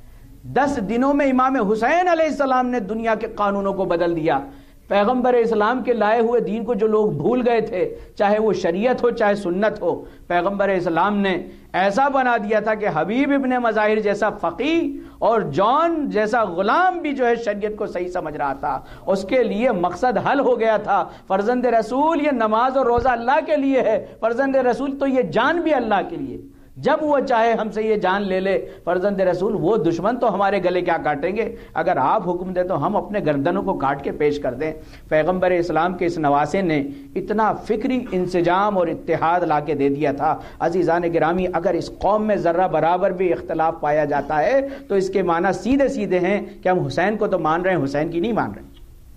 10 دنوں میں امام حسین علیہ السلام نے دنیا کے قانونوں کو بدل دیا. پیغمبر اسلام کے لائے ہوئے دین کو جو لوگ بھول گئے تھے، چاہے وہ شریعت ہو چاہے سنت ہو، پیغمبر اسلام نے ایسا بنا دیا تھا کہ حبیب ابن مظاہر جیسا فقیہ اور جان جیسا غلام بھی جو ہے شریعت کو صحیح سمجھ رہا تھا. اس کے لیے مقصد حل ہو گیا تھا. فرزند رسول، یہ نماز اور روزہ اللہ کے لیے ہے، فرزند رسول تو یہ جان بھی اللہ کے لیے. جب وہ چاہے ہم سے یہ جان لے لے فرزند رسول، وہ دشمن تو ہمارے گلے کیا کاٹیں گے؟ اگر آپ حکم دیں تو ہم اپنے گردنوں کو کاٹ کے پیش کر دیں. پیغمبر اسلام کے اس نواسے نے اتنا فکری انسجام اور اتحاد لا کے دے دیا تھا. عزیزان گرامی، اگر اس قوم میں ذرہ برابر بھی اختلاف پایا جاتا ہے تو اس کے معنی سیدھے سیدھے ہیں کہ ہم حسین کو تو مان رہے ہیں، حسین کی نہیں مان رہے،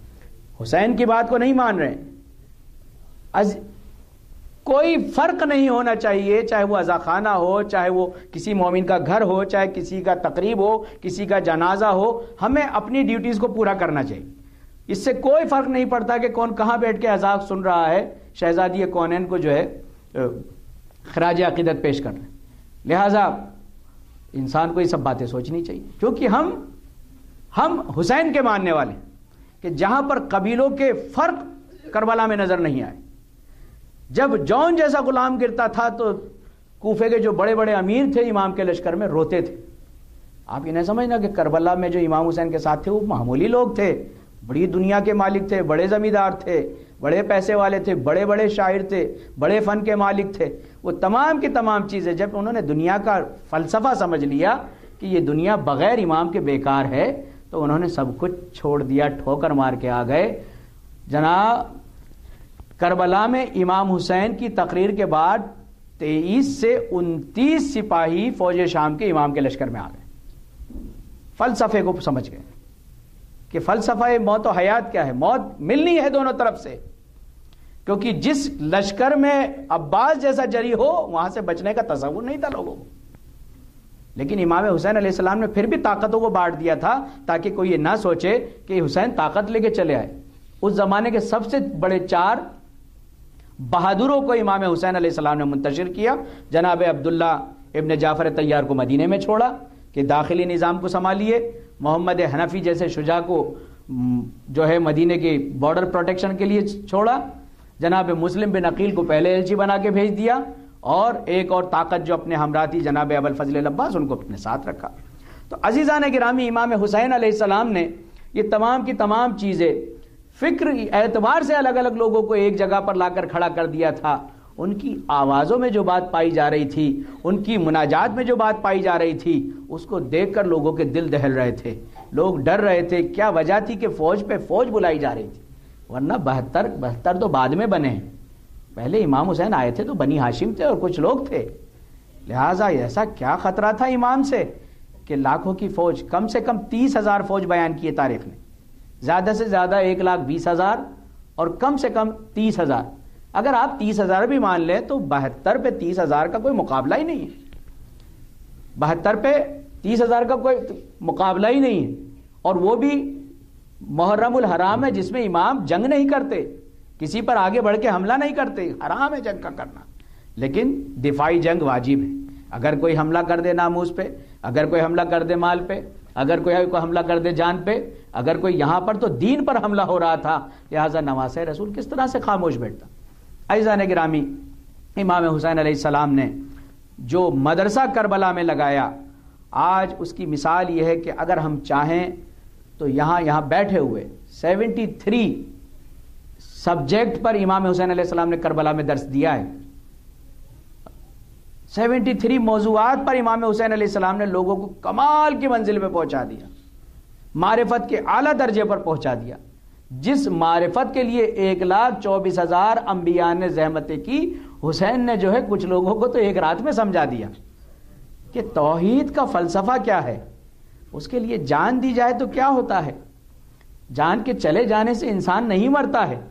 حسین کی بات کو نہیں مان رہے. کوئی فرق نہیں ہونا چاہیے، چاہے وہ عزا خانہ ہو، چاہے وہ کسی مومن کا گھر ہو، چاہے کسی کا تقریب ہو، کسی کا جنازہ ہو، ہمیں اپنی ڈیوٹیز کو پورا کرنا چاہیے. اس سے کوئی فرق نہیں پڑتا کہ کون کہاں بیٹھ کے عذاب سن رہا ہے، شہزادی کونین کو جو ہے خراج عقیدت پیش کر رہے ہیں. لہٰذا انسان کو یہ سب باتیں سوچنی چاہیے، کیونکہ ہم حسین کے ماننے والے ہیں کہ جہاں پر قبیلوں کے فرق کربلا میں نظر نہیں آئے. جب جون جیسا غلام گرتا تھا تو کوفے کے جو بڑے بڑے امیر تھے امام کے لشکر میں روتے تھے. آپ یہ نہیں سمجھنا کہ کربلا میں جو امام حسین کے ساتھ تھے وہ معمولی لوگ تھے، بڑی دنیا کے مالک تھے، بڑے زمیندار تھے، بڑے پیسے والے تھے، بڑے بڑے شاعر تھے، بڑے فن کے مالک تھے. وہ تمام کی تمام چیزیں جب انہوں نے دنیا کا فلسفہ سمجھ لیا کہ یہ دنیا بغیر امام کے بیکار ہے، تو انہوں نے سب کچھ چھوڑ دیا، ٹھوکر مار کے آ گئے. جناب کربلا میں امام حسین کی تقریر کے بعد 23 سے 29 سپاہی فوج شام کے امام کے لشکر میں آ گئے. فلسفے کو سمجھ گئے کہ فلسفہ موت و حیات کیا ہے. موت ملنی ہے دونوں طرف سے، کیونکہ جس لشکر میں عباس جیسا جری ہو وہاں سے بچنے کا تصور نہیں تھا لوگوں کو. لیکن امام حسین علیہ السلام نے پھر بھی طاقتوں کو بانٹ دیا تھا تاکہ کوئی یہ نہ سوچے کہ حسین طاقت لے کے چلے آئے. اس زمانے کے سب سے بڑے 4 بہادروں کو امام حسین علیہ السلام نے منتشر کیا. جناب عبداللہ ابن جعفر طیار کو مدینے میں چھوڑا کہ داخلی نظام کو سنبھالیے. محمد حنفی جیسے شجاع کو جو ہے مدینے کی بارڈر پروٹیکشن کے لیے چھوڑا. جناب مسلم بن عقیل کو پہلے ایلچی بنا کے بھیج دیا، اور ایک اور طاقت جو اپنے ہمراہ تھی جناب ابوالفضل العباس، ان کو اپنے ساتھ رکھا. تو عزیزان گرامی، امام حسین علیہ السلام نے یہ تمام کی تمام چیزیں فکر اعتبار سے الگ الگ لوگوں کو ایک جگہ پر لا کر کھڑا کر دیا تھا. ان کی آوازوں میں جو بات پائی جا رہی تھی، ان کی مناجات میں جو بات پائی جا رہی تھی، اس کو دیکھ کر لوگوں کے دل دہل رہے تھے لوگ ڈر رہے تھے. کیا وجہ تھی کہ فوج پہ فوج بلائی جا رہی تھی, ورنہ 72 تو بعد میں بنے ہیں. پہلے امام حسین آئے تھے تو بنی ہاشم تھے اور کچھ لوگ تھے. لہٰذا ایسا کیا خطرہ تھا امام سے کہ لاکھوں کی فوج, کم سے کم 30,000 فوج بیان کیے تاریخ نے, زیادہ سے زیادہ 1,20,000 اور کم سے کم 30,000. اگر آپ 30,000 بھی مان لیں تو 72 پہ 30,000 کا کوئی مقابلہ ہی نہیں ہے. 72 پہ 30,000 کا کوئی مقابلہ ہی نہیں ہے. اور وہ بھی محرم الحرام ہے جس میں امام جنگ نہیں کرتے, کسی پر آگے بڑھ کے حملہ نہیں کرتے, حرام ہے جنگ کا کرنا. لیکن دفاعی جنگ واجب ہے. اگر کوئی حملہ کر دے ناموس پہ, اگر کوئی حملہ کر دے مال پہ, اگر کوئی حملہ کر دے جان پہ, اگر کوئی یہاں پر, تو دین پر حملہ ہو رہا تھا. لہٰذا نواسۂ رسول کس طرح سے خاموش بیٹھتا. عزیزان گرامی, امام حسین علیہ السلام نے جو مدرسہ کربلا میں لگایا, آج اس کی مثال یہ ہے کہ اگر ہم چاہیں تو یہاں بیٹھے ہوئے 73 سبجیکٹ پر امام حسین علیہ السلام نے کربلا میں درس دیا ہے. 73 موضوعات پر امام حسین علیہ السلام نے لوگوں کو کمال کی منزل پہ پہنچا دیا, معرفت کے اعلیٰ درجے پر پہنچا دیا. جس معرفت کے لیے 1,24,000 انبیاء نے زحمتیں کی, حسین نے جو ہے کچھ لوگوں کو تو ایک رات میں سمجھا دیا کہ توحید کا فلسفہ کیا ہے. اس کے لیے جان دی جائے تو کیا ہوتا ہے. جان کے چلے جانے سے انسان نہیں مرتا ہے.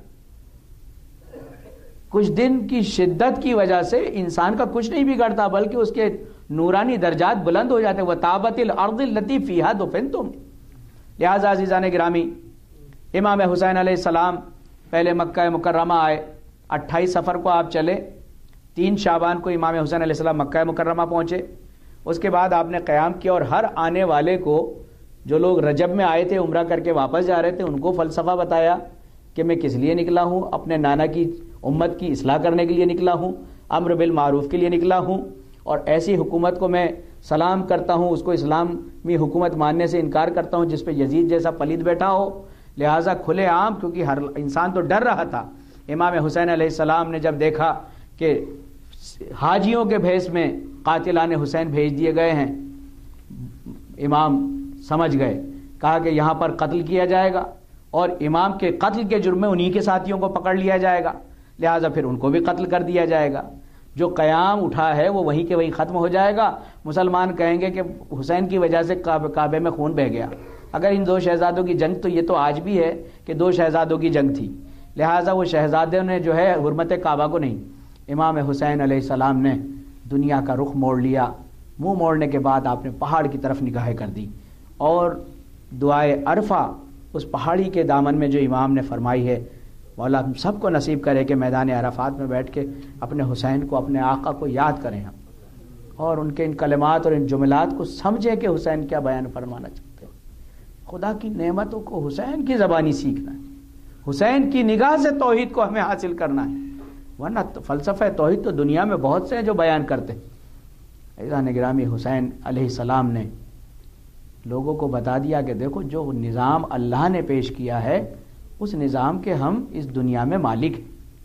کچھ دن کی شدت کی وجہ سے انسان کا کچھ نہیں بگڑتا, بلکہ اس کے نورانی درجات بلند ہو جاتے ہیں. وَطَابَتِ الْأَرْضِ الَّتِي فِيهَا دُفِنْتُمْ. لہٰذا عزیزان گرامی, امام حسین علیہ السلام پہلے مکہ مکرمہ آئے. 28 صفر کو آپ چلے, 3 شعبان کو امام حسین علیہ السلام مکہ مکرمہ پہنچے. اس کے بعد آپ نے قیام کیا اور ہر آنے والے کو, جو لوگ رجب میں آئے تھے عمرہ کر کے واپس جا رہے تھے, ان کو فلسفہ بتایا کہ میں کس لیے نکلا ہوں. اپنے نانا کی امت کی اصلاح کرنے کے لیے نکلا ہوں, امر بالمعروف کے لیے نکلا ہوں, اور ایسی حکومت کو میں سلام کرتا ہوں, اس کو اسلامی حکومت ماننے سے انکار کرتا ہوں جس پہ یزید جیسا پلید بیٹھا ہو. لہٰذا کھلے عام, کیونکہ ہر انسان تو ڈر رہا تھا. امام حسین علیہ السلام نے جب دیکھا کہ حاجیوں کے بھیس میں قاتلان حسین بھیج دیے گئے ہیں, امام سمجھ گئے, کہا کہ یہاں پر قتل کیا جائے گا اور امام کے قتل کے جرم میں انہی کے ساتھیوں کو پکڑ لیا جائے گا, لہٰذا پھر ان کو بھی قتل کر دیا جائے گا. جو قیام اٹھا ہے وہ وہیں کے وہیں ختم ہو جائے گا. مسلمان کہیں گے کہ حسین کی وجہ سے کعبے میں خون بہہ گیا. اگر ان 2 شہزادوں کی جنگ, تو یہ تو آج بھی ہے کہ 2 شہزادوں کی جنگ تھی, لہٰذا وہ شہزادوں نے جو ہے حرمت کعبہ کو نہیں. امام حسین علیہ السلام نے دنیا کا رخ موڑ لیا. منہ موڑنے کے بعد آپ نے پہاڑ کی طرف نگاہیں کر دی, اور دعائے عرفہ اس پہاڑی کے دامن میں جو امام نے فرمائی ہے, مولا ہم سب کو نصیب کرے کہ میدان عرفات میں بیٹھ کے اپنے حسین کو, اپنے آقا کو یاد کریں ہم, اور ان کے ان کلمات اور ان جملات کو سمجھیں کہ حسین کیا بیان فرمانا چاہتے ہیں. خدا کی نعمتوں کو حسین کی زبانی سیکھنا ہے, حسین کی نگاہ سے توحید کو ہمیں حاصل کرنا ہے, ورنہ فلسفہ توحید تو دنیا میں بہت سے ہیں جو بیان کرتے ہیں. عزیزان گرامی, حسین علیہ السلام نے لوگوں کو بتا دیا کہ دیکھو جو نظام اللہ نے پیش کیا ہے اس نظام کے ہم اس دنیا میں مالک ہیں,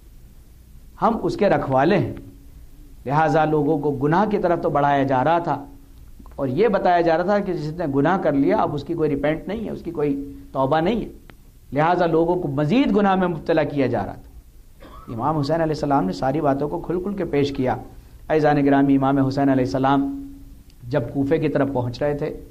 ہم اس کے رکھوالے ہیں. لہٰذا لوگوں کو گناہ کی طرف تو بڑھایا جا رہا تھا, اور یہ بتایا جا رہا تھا کہ جس نے گناہ کر لیا اب اس کی کوئی ریپینٹ نہیں ہے, اس کی کوئی توبہ نہیں ہے. لہٰذا لوگوں کو مزید گناہ میں مبتلا کیا جا رہا تھا. امام حسین علیہ السلام نے ساری باتوں کو کھل کھل کے پیش کیا. عزیزان گرامی, امام حسین علیہ السلام جب کوفے کی طرف پہنچ رہے تھے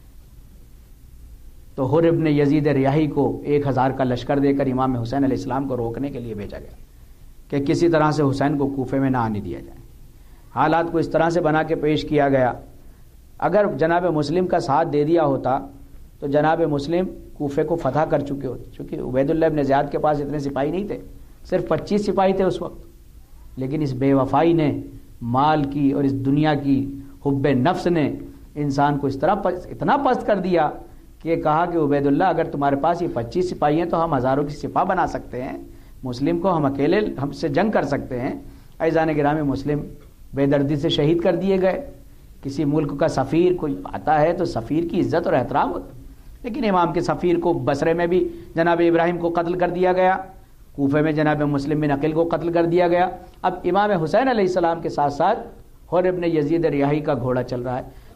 تو حر ابن یزید ریاحی کو 1,000 کا لشکر دے کر امام حسین علیہ السلام کو روکنے کے لیے بھیجا گیا کہ کسی طرح سے حسین کو کوفے میں نہ آنے دیا جائے. حالات کو اس طرح سے بنا کے پیش کیا گیا, اگر جناب مسلم کا ساتھ دے دیا ہوتا تو جناب مسلم کوفے کو فتح کر چکے ہوتے, چونکہ عبید اللہ ابن زیاد کے پاس اتنے سپاہی نہیں تھے, صرف 25 سپاہی تھے اس وقت. لیکن اس بے وفائی نے, مال کی اور اس دنیا کی حب نفس نے انسان کو اس طرح اتنا پست کر دیا کہ کہا کہ عبید اللہ اگر تمہارے پاس یہ 25 سپاہی ہیں تو ہم ہزاروں کی سپاہ بنا سکتے ہیں, مسلم کو ہم اکیلے ہم سے جنگ کر سکتے ہیں. عزیزان گرامی, مسلم بے دردی سے شہید کر دیے گئے. کسی ملک کا سفیر کوئی آتا ہے تو سفیر کی عزت اور احترام ہوتا, لیکن امام کے سفیر کو بصرے میں بھی جناب ابراہیم کو قتل کر دیا گیا, کوفے میں جناب مسلم بن عقیل کو قتل کر دیا گیا. اب امام حسین علیہ السلام کے ساتھ ساتھ حر ابن یزید ریاحی کا گھوڑا چل رہا ہے.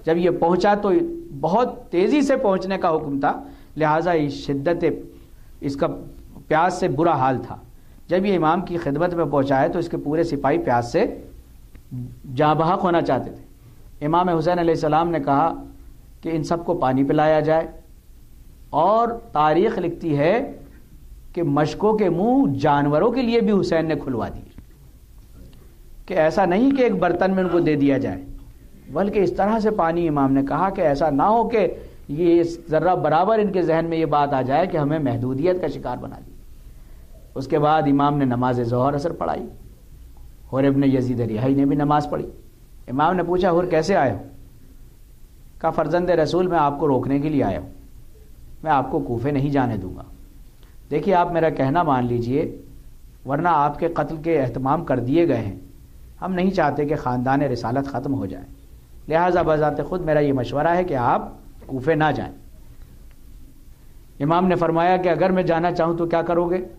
جب یہ پہنچا تو بہت تیزی سے پہنچنے کا حکم تھا، لہٰذا شدت اس کا پیاس سے برا حال تھا۔ جب یہ امام کی خدمت میں پہنچا ہے تو اس کے پورے سپاہی پیاس سے جاں بحق ہونا چاہتے تھے۔ امام حسین علیہ السلام نے کہا کہ ان سب کو پانی پلایا جائے، اور تاریخ لکھتی ہے کہ مشکوں کے منہ جانوروں کے لیے بھی حسین نے کھلوا دیے، کہ ایسا نہیں کہ ایک برتن میں ان کو دے دیا جائے، بلکہ اس طرح سے پانی امام نے کہا کہ ایسا نہ ہو کہ یہ ذرہ برابر ان کے ذہن میں یہ بات آ جائے کہ ہمیں محدودیت کا شکار بنا دیا۔ اس کے بعد امام نے نماز ظہر اثر پڑھائی، حر ابن یزید رہائی نے بھی نماز پڑھی۔ امام نے پوچھا حر کیسے آئے ہو؟ کہا فرزند رسول میں آپ کو روکنے کے لیے آیا ہوں، میں آپ کو کوفے نہیں جانے دوں گا۔ دیکھیے آپ میرا کہنا مان لیجئے، ورنہ آپ کے قتل کے اہتمام کر دیے گئے ہیں، ہم نہیں چاہتے کہ خاندان رسالت ختم ہو جائے، لہٰذا بذات خود میرا یہ مشورہ ہے کہ آپ کوفے نہ جائیں۔ امام نے فرمایا کہ اگر میں جانا چاہوں تو کیا کرو گے؟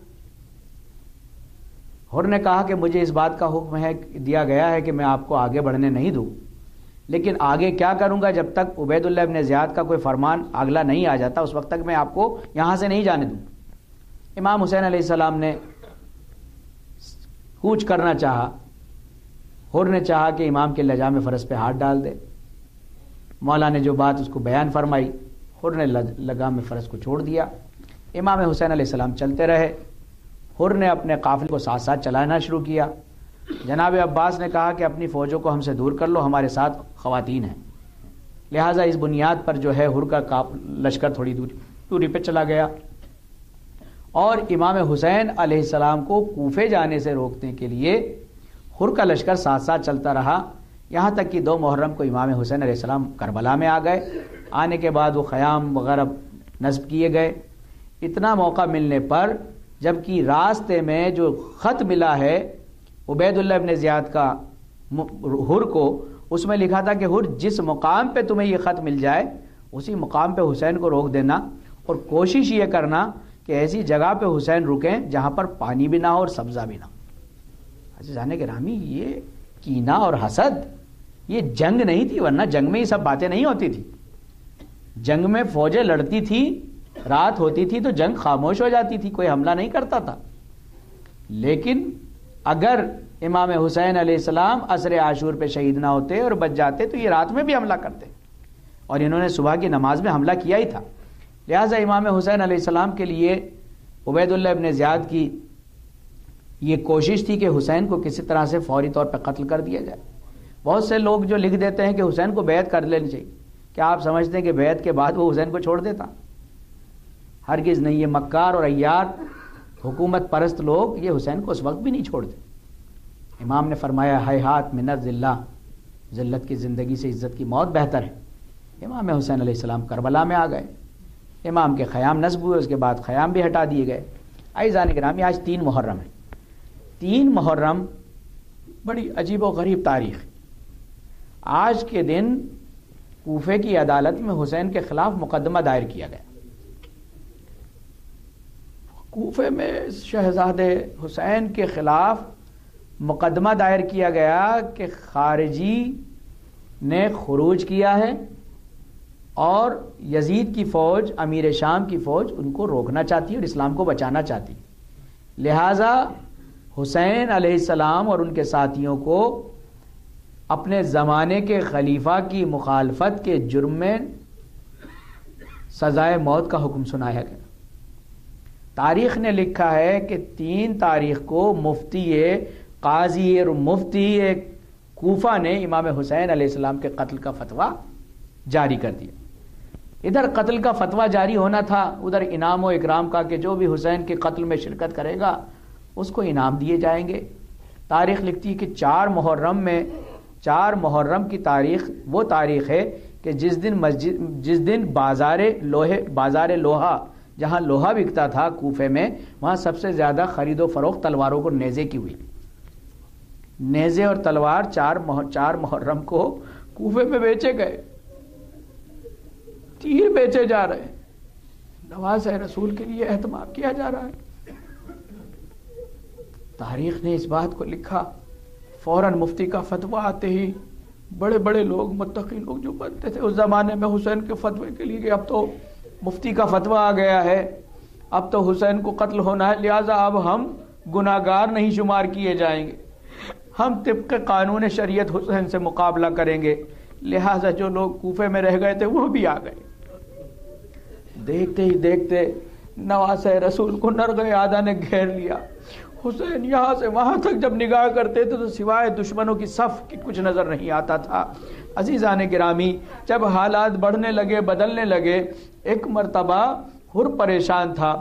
حر نے کہا کہ مجھے اس بات کا حکم ہے دیا گیا ہے کہ میں آپ کو آگے بڑھنے نہیں دوں، لیکن آگے کیا کروں گا جب تک عبید اللہ ابن زیاد کا کوئی فرمان اگلا نہیں آ جاتا، اس وقت تک میں آپ کو یہاں سے نہیں جانے دوں۔ امام حسین علیہ السلام نے کوچ کرنا چاہا، حر نے چاہا کہ امام کے لجام فرس پہ ہاتھ ڈال دے، مولا نے جو بات اس کو بیان فرمائی، حر نے لگام فرس کو چھوڑ دیا، امام حسین علیہ السلام چلتے رہے۔ حر نے اپنے قافلے کو ساتھ ساتھ چلانا شروع کیا۔ جناب عباس نے کہا کہ اپنی فوجوں کو ہم سے دور کر لو، ہمارے ساتھ خواتین ہیں، لہٰذا اس بنیاد پر جو ہے حر کا لشکر تھوڑی دوری پہ چلا گیا، اور امام حسین علیہ السلام کو کوفے جانے سے روکنے کے لیے حر کا لشکر ساتھ ساتھ چلتا رہا، یہاں تک کہ 2 محرم کو امام حسین علیہ السلام کربلا میں آ گئے۔ آنے کے بعد وہ خیام وغیرہ نصب کیے گئے۔ اتنا موقع ملنے پر جبکہ راستے میں جو خط ملا ہے عبید اللہ ابن زیاد کا حر کو، اس میں لکھا تھا کہ حر جس مقام پہ تمہیں یہ خط مل جائے اسی مقام پہ حسین کو روک دینا، اور کوشش یہ کرنا کہ ایسی جگہ پہ حسین رکیں جہاں پر پانی بھی نہ ہو اور سبزہ بھی نہ ہو۔ عزیزان گرامی، یہ کینہ اور حسد یہ جنگ نہیں تھی، ورنہ جنگ میں یہ سب باتیں نہیں ہوتی تھی۔ جنگ میں فوجیں لڑتی تھی، رات ہوتی تھی تو جنگ خاموش ہو جاتی تھی، کوئی حملہ نہیں کرتا تھا۔ لیکن اگر امام حسین علیہ السلام عصر عاشور پہ شہید نہ ہوتے اور بچ جاتے تو یہ رات میں بھی حملہ کرتے، اور انہوں نے صبح کی نماز میں حملہ کیا ہی تھا۔ لہٰذا امام حسین علیہ السلام کے لیے عبید اللہ ابن زیاد کی یہ کوشش تھی کہ حسین کو کسی طرح سے فوری طور پہ قتل کر دیا جائے۔ بہت سے لوگ جو لکھ دیتے ہیں کہ حسین کو بیعت کر لینی چاہیے، کیا آپ سمجھتے ہیں کہ بیعت کے بعد وہ حسین کو چھوڑ دیتا؟ ہرگز نہیں۔ یہ مکار اور عیار حکومت پرست لوگ یہ حسین کو اس وقت بھی نہیں چھوڑتے۔ امام نے فرمایا ہیہات من الذلہ، ذلت کی زندگی سے عزت کی موت بہتر ہے۔ امام حسین علیہ السلام کربلا میں آ گئے، امام کے خیام نصب ہوئے، اس کے بعد خیام بھی ہٹا دیے گئے۔ عزیزان گرامی، آج 3 محرم ہے۔ 3 محرم بڑی عجیب و غریب تاریخ۔ آج کے دن کوفے کی عدالت میں حسین کے خلاف مقدمہ دائر کیا گیا۔ کوفے میں شہزادے حسین کے خلاف مقدمہ دائر کیا گیا کہ خارجی نے خروج کیا ہے اور یزید کی فوج، امیر شام کی فوج ان کو روکنا چاہتی ہے اور اسلام کو بچانا چاہتی ہے، لہٰذا حسین علیہ السلام اور ان کے ساتھیوں کو اپنے زمانے کے خلیفہ کی مخالفت کے جرم میں سزائے موت کا حکم سنایا گیا۔ تاریخ نے لکھا ہے کہ 3 تاریخ کو مفتی قاضی اور مفتی کوفہ نے امام حسین علیہ السلام کے قتل کا فتویٰ جاری کر دیا۔ ادھر قتل کا فتویٰ جاری ہونا تھا، ادھر انعام و اکرام کا کہ جو بھی حسین کے قتل میں شرکت کرے گا اس کو انعام دیے جائیں گے۔ تاریخ لکھتی ہے کہ 4 محرم کی تاریخ وہ تاریخ ہے کہ جس دن بازار لوہا، جہاں لوہا بکتا تھا کوفے میں، وہاں سب سے زیادہ خرید و فروخت تلواروں کو نیزے کی ہوئی۔ نیزے اور تلوار 4 محرم کو کوفے میں بیچے گئے، تیر بیچے جا رہے ہیں، نواز رسول کے لیے اہتمام کیا جا رہا ہے۔ تاریخ نے اس بات کو لکھا، فوراً مفتی کا فتویٰ آتے ہی بڑے بڑے لوگ متقی لوگ جو بنتے تھے اس زمانے میں حسین کے فتوے کے لیے کہ اب تو مفتی کا فتویٰ آ گیا ہے، اب تو حسین کو قتل ہونا ہے، لہٰذا اب ہم گناہگار نہیں شمار کیے جائیں گے، ہم طبق قانون شریعت حسین سے مقابلہ کریں گے، لہٰذا جو لوگ کوفے میں رہ گئے تھے وہ بھی آ گئے۔ دیکھتے ہی دیکھتے نواسۂ رسول کو نرغِ عادہ نے گھیر لیا۔ حسین یہاں سے وہاں تک جب نگاہ کرتے تھے تو سوائے دشمنوں کی صف کی کچھ نظر نہیں آتا تھا۔ عزیزان گرامی، جب حالات بڑھنے لگے، بدلنے لگے، ایک مرتبہ حر پریشان تھا،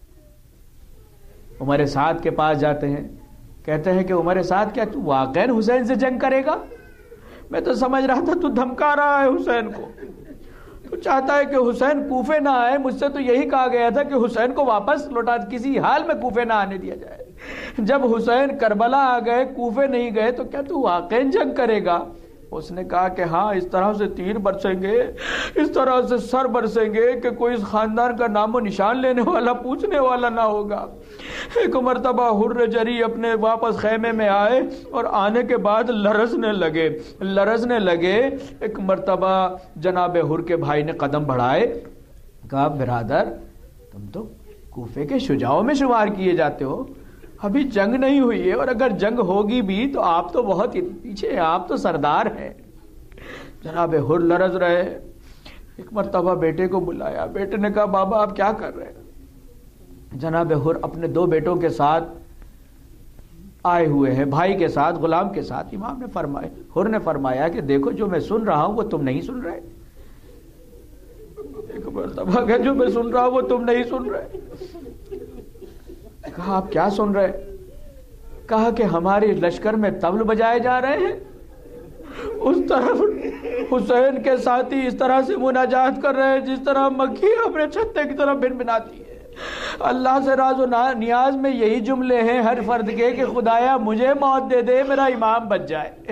عمر سعد کے پاس جاتے ہیں، کہتے ہیں کہ عمر سعد کیا تو واقعاً حسین سے جنگ کرے گا؟ میں تو سمجھ رہا تھا تو دھمکا رہا ہے حسین کو، تو چاہتا ہے کہ حسین کوفے نہ آئے، مجھ سے تو یہی کہا گیا تھا کہ حسین کو واپس لوٹا، کسی حال میں کوفے نہ آنے دیا جائے۔ جب حسین کربلا آ گئے، کوفے نہیں گئے، تو کیا تو واقعاً جنگ کرے گا؟ اس نے کہا کہ ہاں، اس طرح سے تیر برسیں گے، اس طرح سے سر برسیں گے کہ کوئی اس خاندان کا نام و نشان لینے والا، پوچھنے والا نہ ہوگا۔ ایک مرتبہ حر جری اپنے واپس خیمے میں آئے اور آنے کے بعد لرزنے لگے۔ ایک مرتبہ جناب حر کے بھائی نے قدم بڑھائے، کہا برادر تم تو کوفے کے شجاعوں میں شمار کیے جاتے ہو، ابھی جنگ نہیں ہوئی ہے، اور اگر جنگ ہوگی بھی تو آپ تو بہت ہی پیچھے ہیں، آپ تو سردار ہیں۔ جناب حر لرز رہے۔ ایک مرتبہ بیٹے کو بلایا، بیٹے نے کہا بابا آپ کیا کر رہے ہیں؟ جناب حر اپنے دو بیٹوں کے ساتھ آئے ہوئے ہیں، بھائی کے ساتھ، غلام کے ساتھ۔ امام نے فرمایا، حر نے فرمایا کہ دیکھو جو میں سن رہا ہوں وہ تم نہیں سن رہے۔ ایک مرتبہ کہ جو میں سن رہا ہوں وہ تم نہیں سن رہے۔ کہا آپ کیا سن رہے؟ کہا کہ ہمارے لشکر میں طبل بجائے جا رہے ہیں، اس طرف حسین کے ساتھی اس طرح سے مناجات کر رہے ہیں جس طرح مکھی اپنے چھتے کی طرف بنبناتی ہے۔ اللہ سے راز و نیاز میں یہی جملے ہیں ہر فرد کے کہ خدایا مجھے موت دے دے، میرا امام بچ جائے،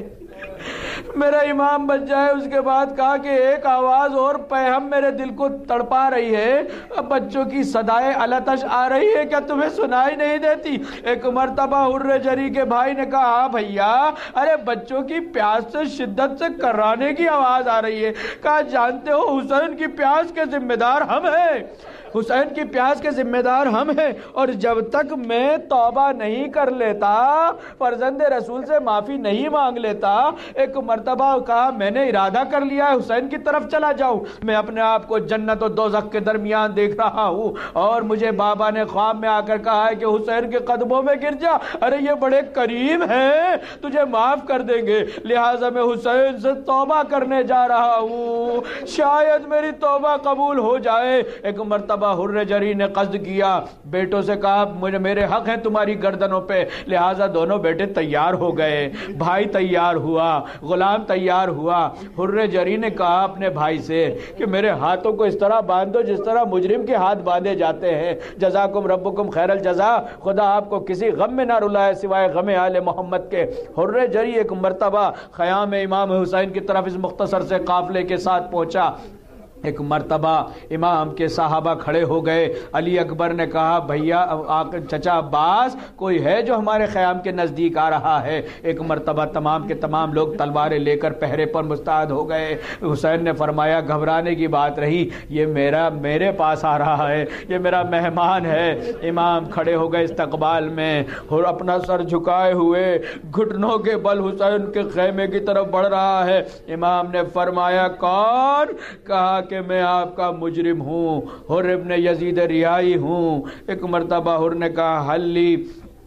میرا امام بچ جائے۔ اس کے بعد کہا کہ ایک آواز اور پیہم میرے دل کو تڑپا رہی ہے، اب بچوں کی صدائے التش آ رہی ہے، کیا تمہیں سنائی نہیں دیتی؟ ایک مرتبہ حر جری کے بھائی نے کہا ہاں بھیا، ارے بچوں کی پیاس سے شدت سے کرانے کی آواز آ رہی ہے۔ کہا جانتے ہو حسین کی پیاس کے ذمہ دار ہم ہیں، حسین کی پیاس کے ذمہ دار ہم ہیں، اور جب تک میں توبہ نہیں کر لیتا، فرزند رسول سے معافی نہیں مانگ لیتا، ایک مرتبہ کہا میں نے ارادہ کر لیا ہے حسین کی طرف چلا جاؤں، میں اپنے آپ کو جنت و دوزخ کے درمیان دیکھ رہا ہوں، اور مجھے بابا نے خواب میں آ کر کہا ہے کہ حسین کے قدموں میں گر جا، ارے یہ بڑے کریم ہیں، تجھے معاف کر دیں گے، لہٰذا میں حسین سے توبہ کرنے جا رہا ہوں، شاید میری توبہ قبول ہو جائے۔ ایک مرتبہ حر جری نے قصد کیا، بیٹوں سے کہا مجھے میرے حق ہیں تمہاری گردنوں پہ، لہٰذا دونوں بیٹے تیار ہو گئے، بھائی تیار ہوا، غلام تیار ہوا۔ حر جری نے کہا اپنے بھائی سے کہ میرے ہاتھوں کو اس طرح باندھ دو جس طرح مجرم کے ہاتھ باندھے جاتے ہیں، جزاکم ربکم خیر الجزا، خدا آپ کو کسی غم میں نہ رلائے سوائے غم آل محمد کے۔ حر جری ایک مرتبہ خیام امام حسین کی طرف اس مختصر سے قافلے کے ساتھ پہنچا۔ ایک مرتبہ امام کے صحابہ کھڑے ہو گئے، علی اکبر نے کہا بھیا چچا عباس کوئی ہے جو ہمارے خیام کے نزدیک آ رہا ہے؟ ایک مرتبہ تمام کے تمام لوگ تلواریں لے کر پہرے پر مستعد ہو گئے۔ حسین نے فرمایا گھبرانے کی بات رہی، یہ میرے پاس آ رہا ہے، یہ میرا مہمان ہے۔ امام کھڑے ہو گئے استقبال میں، اور اپنا سر جھکائے ہوئے گھٹنوں کے بل حسین کے خیمے کی طرف بڑھ رہا ہے۔ امام نے فرمایا کون؟ کہا کہ میں آپ کا مجرم ہوں، حر ابن یزید ریائی ہوں۔ ایک مرتبہ حر نے کہا حلی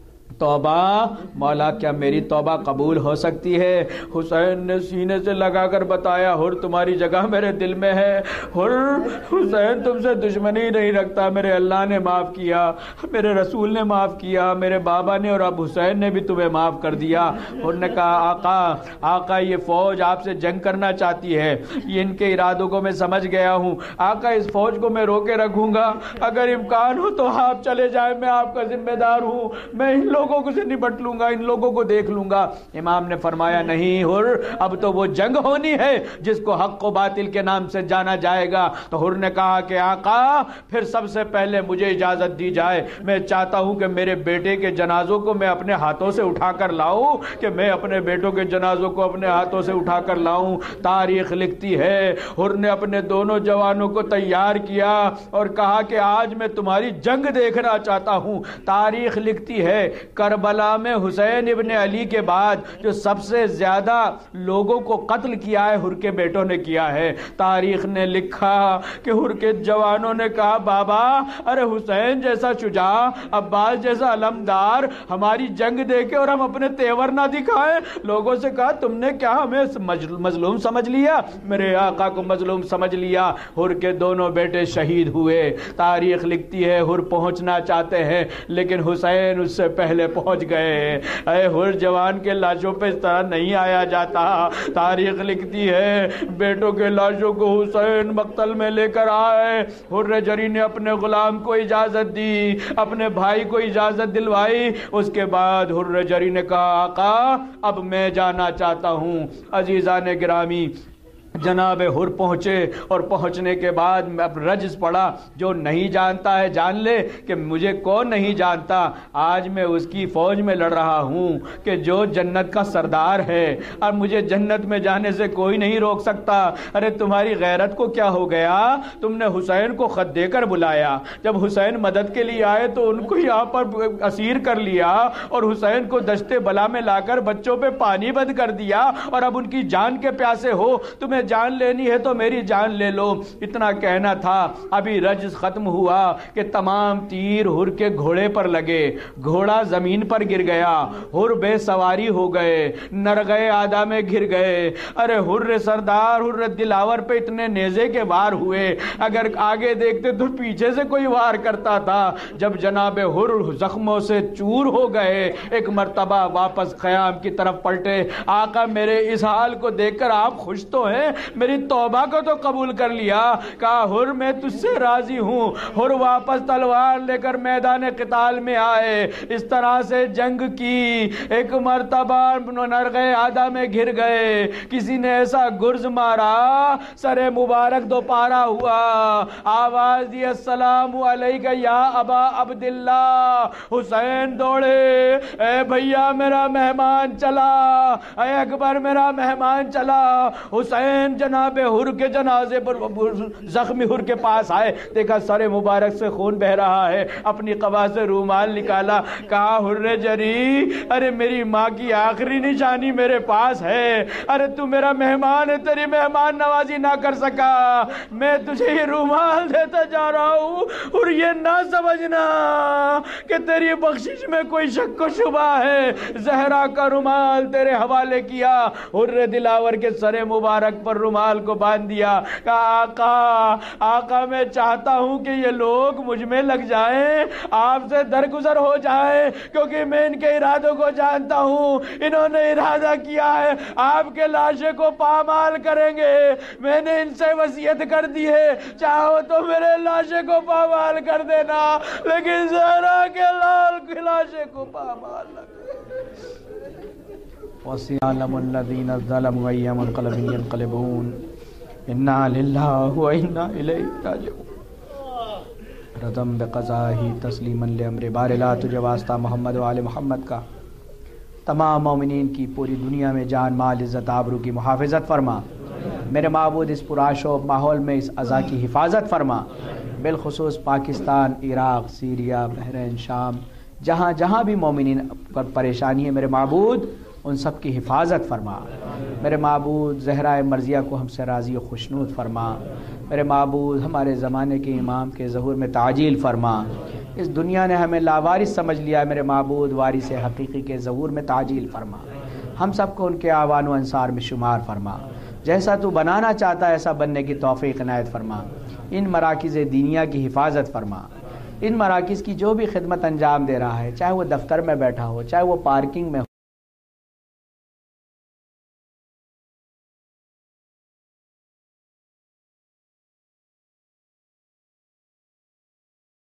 توبہ، مولا کیا میری توبہ قبول ہو سکتی ہے؟ حسین نے سینے سے لگا کر بتایا حر تمہاری جگہ میرے دل میں ہے، حر حسین تم سے دشمنی نہیں رکھتا، میرے اللہ نے معاف کیا، میرے رسول نے معاف کیا، میرے بابا نے اور اب حسین نے بھی تمہیں معاف کر دیا۔ حر نے کہا آقا یہ فوج آپ سے جنگ کرنا چاہتی ہے، یہ ان کے ارادوں کو میں سمجھ گیا ہوں، آقا اس فوج کو میں روکے رکھوں گا، اگر امکان ہو تو آپ چلے جائیں، میں آپ کا ذمہ دار ہوں، میں ان لوگوں لوگوں کو سے نپٹ لوں گا، ان لوگوں کو دیکھ لوں گا۔ امام نے فرمایا نہیں حر، اب تو وہ جنگ ہونی ہے جس کو حق و باطل کے نام سے جانا جائے گا۔ تو حر نے کہا کہ آقا پھر سب سے پہلے مجھے اجازت دی جائے، میں چاہتا ہوں کہ میرے بیٹے کے جنازوں کو میں اپنے ہاتھوں سے اٹھا کر لاؤں، کہ میں اپنے بیٹوں کے جنازوں کو اپنے ہاتھوں سے اٹھا کر لاؤں۔ تاریخ لکھتی ہے حر نے اپنے دونوں جوانوں کو تیار کیا اور کہا کہ آج میں تمہاری جنگ دیکھنا چاہتا ہوں۔ تاریخ لکھتی ہے کربلا میں حسین ابن علی کے بعد جو سب سے زیادہ لوگوں کو قتل کیا ہے حر کے بیٹوں نے کیا ہے۔ تاریخ نے لکھا کہ حر کے جوانوں نے کہا بابا ارے حسین جیسا شجاع، عباس جیسا علمدار ہماری جنگ دیکھے اور ہم اپنے تیور نہ دکھائیں۔ لوگوں سے کہا تم نے کیا ہمیں مظلوم سمجھ لیا؟ میرے آقا کو مظلوم سمجھ لیا۔ حر کے دونوں بیٹے شہید ہوئے۔ تاریخ لکھتی ہے حر پہنچنا چاہتے ہیں لیکن حسین اس سے پہلے پہنچ گئے۔ اے حر جوان کے لاشوں پہ اس طرح نہیں آیا جاتا۔ تاریخ لکھتی ہے بیٹوں کے لاشوں کو حسین مقتل میں لے کر آئے۔ حر جری نے اپنے غلام کو اجازت دی، اپنے بھائی کو اجازت دلوائی۔ اس کے بعد حر جری نے کہا آقا اب میں جانا چاہتا ہوں۔ عزیزان گرامی جناب حر پہنچے اور پہنچنے کے بعد اب رجز پڑا، جو نہیں جانتا ہے جان لے کہ مجھے کون نہیں جانتا، آج میں اس کی فوج میں لڑ رہا ہوں کہ جو جنت کا سردار ہے، اور مجھے جنت میں جانے سے کوئی نہیں روک سکتا۔ ارے تمہاری غیرت کو کیا ہو گیا؟ تم نے حسین کو خط دے کر بلایا، جب حسین مدد کے لیے آئے تو ان کو یہاں پر اسیر کر لیا اور حسین کو دشتے بلا میں لا کر بچوں پہ پانی بند کر دیا، اور اب ان کی جان کے پیاسے ہو، تمہیں جان لینی ہے تو میری جان لے لو۔ اتنا کہنا تھا، ابھی رجز ختم ہوا کہ تمام تیر حر کے گھوڑے پر لگے، گھوڑا زمین پر گر گیا، حر بے سواری ہو گئے، نرغے آدھا میں گر گئے۔ ارے حر سردار حر دلاور پہ اتنے نیزے کے وار ہوئے، اگر آگے دیکھتے تو پیچھے سے کوئی وار کرتا تھا۔ جب جناب حر زخموں سے چور ہو گئے، ایک مرتبہ واپس خیام کی طرف پلٹے، آقا میرے اس حال کو دیکھ کر آپ خوش تو ہیں؟ میری توبہ کو تو قبول کر لیا؟ کہا حر میں تجھ سے راضی ہوں۔ حر واپس تلوار لے کر میدان قتال میں آئے، اس طرح سے جنگ کی۔ ایک مرتبہ نرغے آدھا میں گر گئے، کسی نے ایسا گرز مارا سر مبارک دوپارا ہوا، آواز دی السلام علیک یا ابا عبداللہ۔ حسین دوڑے، اے بھیا میرا مہمان چلا، اے اکبر میرا مہمان چلا۔ حسین جناب حر کے جنازے پر زخمی حر کے پاس آئے، دیکھا سر مبارک سے خون بہ رہا ہے، اپنی قبا سے رومال نکالا، کہا حر جری ارے میری ماں کی آخری نشانی میرے پاس ہے، ارے تو میرا مہمان ہے، تیری مہمان نوازی نہ کر سکا، میں تجھے یہ رومال دیتا جا رہا ہوں، اور یہ نہ سمجھنا کہ تیری بخشش میں کوئی شک و شبہ ہے۔ زہرا کا رومال تیرے حوالے کیا۔ حر دلاور کے سر مبارک پر رومال کو باندھ دیا، کہا آقا میں چاہتا ہوں کہ یہ لوگ مجھ میں لگ جائیں، آپ سے درگزر ہو جائیں، کیونکہ میں ان کے ارادوں کو جانتا ہوں، انہوں نے ارادہ کیا ہے آپ کے لاشے کو پامال کریں گے، میں نے ان سے وصیت کر دی ہے، چاہو تو میرے لاشے کو پامال کر دینا، لیکن زہرا کے لال کے لاشے کو پامال نہ کریں۔ وَسِيَعْلَمُ الَّذِينَ ظَلَمُوا أَيَّ مُنقَلَبٍ يَنقَلِبُونَ إِنَّا لِلَّهِ وَإِنَّا إِلَيْهِ راجعون۔ رضم بقضائه تسلیما لامر بار لا تجھے واسطہ محمد و آل محمد کا، تمام مومنین کی پوری دنیا میں جان مال عزت آبرو کی محافظت فرما۔ میرے معبود اس پرآشوب ماحول میں اس عزا کی حفاظت فرما، بالخصوص پاکستان، عراق، سیریا، بحرین، شام، جہاں جہاں بھی مومنین پر پریشانی ہے، میرے معبود ان سب کی حفاظت فرما۔ میرے معبود زہرائے مرضیہ کو ہم سے راضی و خوشنود فرما۔ میرے معبود ہمارے زمانے کے امام کے ظہور میں تعجیل فرما۔ اس دنیا نے ہمیں لاوارث سمجھ لیا، میرے معبود وارث حقیقی کے ظہور میں تعجیل فرما۔ ہم سب کو ان کے آوان و انصار میں شمار فرما، جیسا تو بنانا چاہتا ہے ایسا بننے کی توفیق عنایت فرما۔ ان مراکز دینیہ کی حفاظت فرما، ان مراکز کی جو بھی خدمت انجام دے رہا ہے، چاہے وہ دفتر میں بیٹھا ہو، چاہے وہ پارکنگ میں